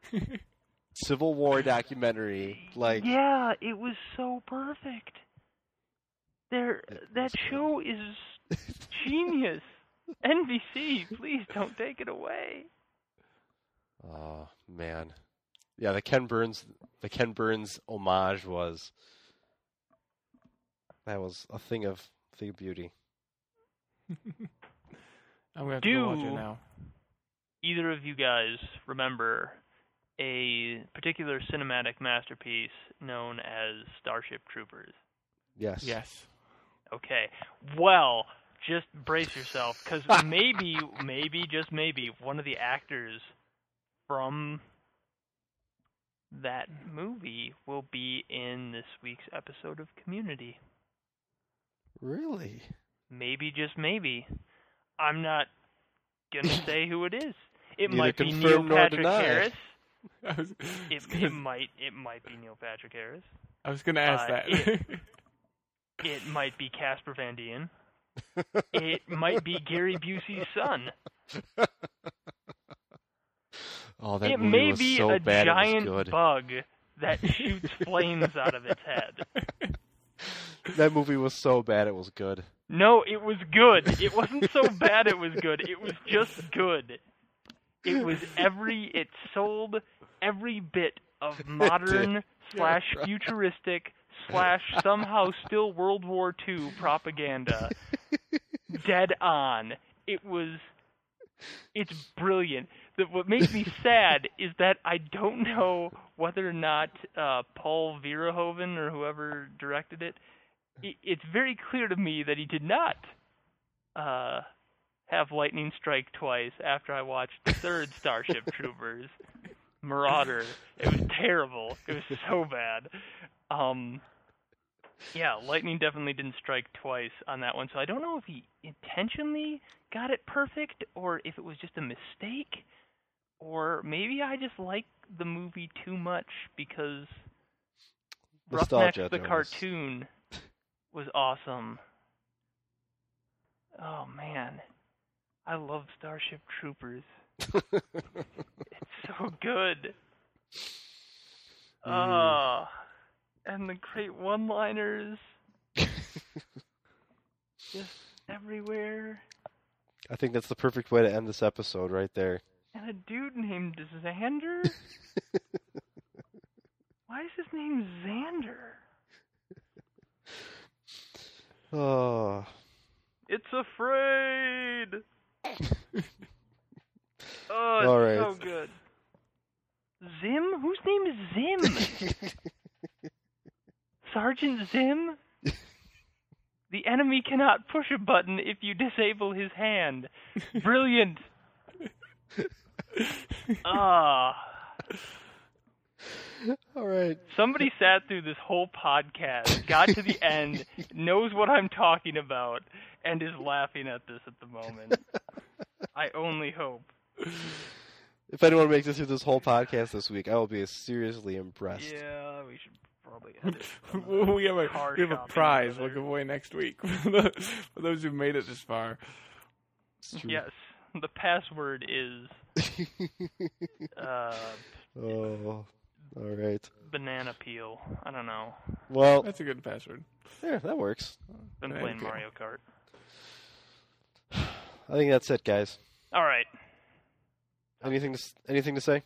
[SPEAKER 1] Civil War documentary. Like
[SPEAKER 3] Yeah, it was so perfect. There,
[SPEAKER 1] It
[SPEAKER 3] that
[SPEAKER 1] was good.
[SPEAKER 3] show is genius. N B C, please don't take it away.
[SPEAKER 1] Oh man, yeah. The Ken Burns, the Ken Burns homage was that was a thing of thing of beauty.
[SPEAKER 2] I'm going to have to go watch
[SPEAKER 3] Do-
[SPEAKER 2] it now.
[SPEAKER 3] Either of you guys remember a particular cinematic masterpiece known as Starship Troopers?
[SPEAKER 1] Yes.
[SPEAKER 2] Yes.
[SPEAKER 3] Okay. Well, just brace yourself, because maybe, maybe, just maybe, one of the actors from that movie will be in this week's episode of Community.
[SPEAKER 1] Really?
[SPEAKER 3] Maybe, just maybe. I'm not gonna say who it is. It
[SPEAKER 1] Neither
[SPEAKER 3] might be Neil
[SPEAKER 1] confirm nor
[SPEAKER 3] Patrick
[SPEAKER 1] deny.
[SPEAKER 3] Harris.
[SPEAKER 2] I was,
[SPEAKER 3] It,
[SPEAKER 2] was gonna,
[SPEAKER 3] it might, it might be Neil Patrick Harris.
[SPEAKER 2] I was going to ask
[SPEAKER 3] uh,
[SPEAKER 2] that.
[SPEAKER 3] it- It might be Casper Van Dien. It might be Gary Busey's son.
[SPEAKER 1] Oh, that
[SPEAKER 3] It
[SPEAKER 1] movie
[SPEAKER 3] may
[SPEAKER 1] was
[SPEAKER 3] be
[SPEAKER 1] so
[SPEAKER 3] a
[SPEAKER 1] bad.
[SPEAKER 3] giant
[SPEAKER 1] it was good.
[SPEAKER 3] bug that shoots flames out of its head.
[SPEAKER 1] That movie was so bad. It was good.
[SPEAKER 3] No, it was good. It wasn't so bad it was good. It was just good. It was every, it sold every bit of modern slash futuristic slash somehow still World War Two propaganda dead on. It was It's brilliant. The, what makes me sad is that I don't know whether or not uh, Paul Verhoeven or whoever directed it, it, it's very clear to me that he did not uh, have lightning strike twice after I watched the third Starship Troopers, Marauder. It was terrible. It was so bad. Um, yeah, lightning definitely didn't strike twice on that one, so I don't know if he intentionally got it perfect or if it was just a mistake, or maybe I just like the movie too much because Roughnecks
[SPEAKER 1] Nostalgia,
[SPEAKER 3] the
[SPEAKER 1] Jonas.
[SPEAKER 3] cartoon was awesome. Oh man, I love Starship Troopers. It's so good. Ah, and the great one-liners just everywhere.
[SPEAKER 1] I think that's the perfect way to end this episode right there.
[SPEAKER 3] And a dude named Xander? Why is his name Xander?
[SPEAKER 1] Oh.
[SPEAKER 3] It's afraid! Oh, it's
[SPEAKER 1] All right.
[SPEAKER 3] so good. Zim? Whose name is Zim? Sergeant Zim? The enemy cannot push a button if you disable his hand. Brilliant! Ah.
[SPEAKER 1] All right.
[SPEAKER 3] Somebody sat through this whole podcast, got to the end, knows what I'm talking about, and is laughing at this at the moment. I only hope.
[SPEAKER 1] If anyone makes it through this whole podcast this week, I will be seriously impressed.
[SPEAKER 3] Yeah, we should probably edit some
[SPEAKER 2] we have a
[SPEAKER 3] car
[SPEAKER 2] we have a
[SPEAKER 3] shopping
[SPEAKER 2] prize
[SPEAKER 3] together.
[SPEAKER 2] we'll give away next week for those who made it this far.
[SPEAKER 1] It's true.
[SPEAKER 3] Yes, the password is uh,
[SPEAKER 1] Oh, all right.
[SPEAKER 3] banana peel. I don't know.
[SPEAKER 1] Well,
[SPEAKER 2] That's a good password.
[SPEAKER 1] yeah, that works.
[SPEAKER 3] Been
[SPEAKER 2] Banana
[SPEAKER 3] playing
[SPEAKER 2] peel.
[SPEAKER 3] Mario Kart.
[SPEAKER 1] I think that's it, guys.
[SPEAKER 3] All right.
[SPEAKER 1] Anything to s- anything to say?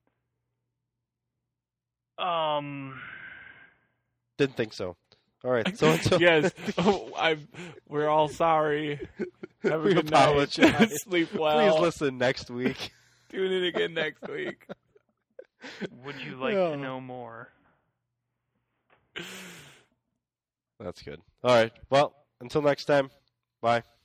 [SPEAKER 3] Um.
[SPEAKER 1] Didn't think so. All right. So until
[SPEAKER 2] yes, oh, I'm, we're all sorry. Have a
[SPEAKER 1] We
[SPEAKER 2] good night.
[SPEAKER 1] apologize.
[SPEAKER 2] Sleep well.
[SPEAKER 1] please listen next week.
[SPEAKER 2] Tune in again next week.
[SPEAKER 3] Would you like
[SPEAKER 1] Yeah.
[SPEAKER 3] to know more?
[SPEAKER 1] That's good. All right. Well, until next time. Bye.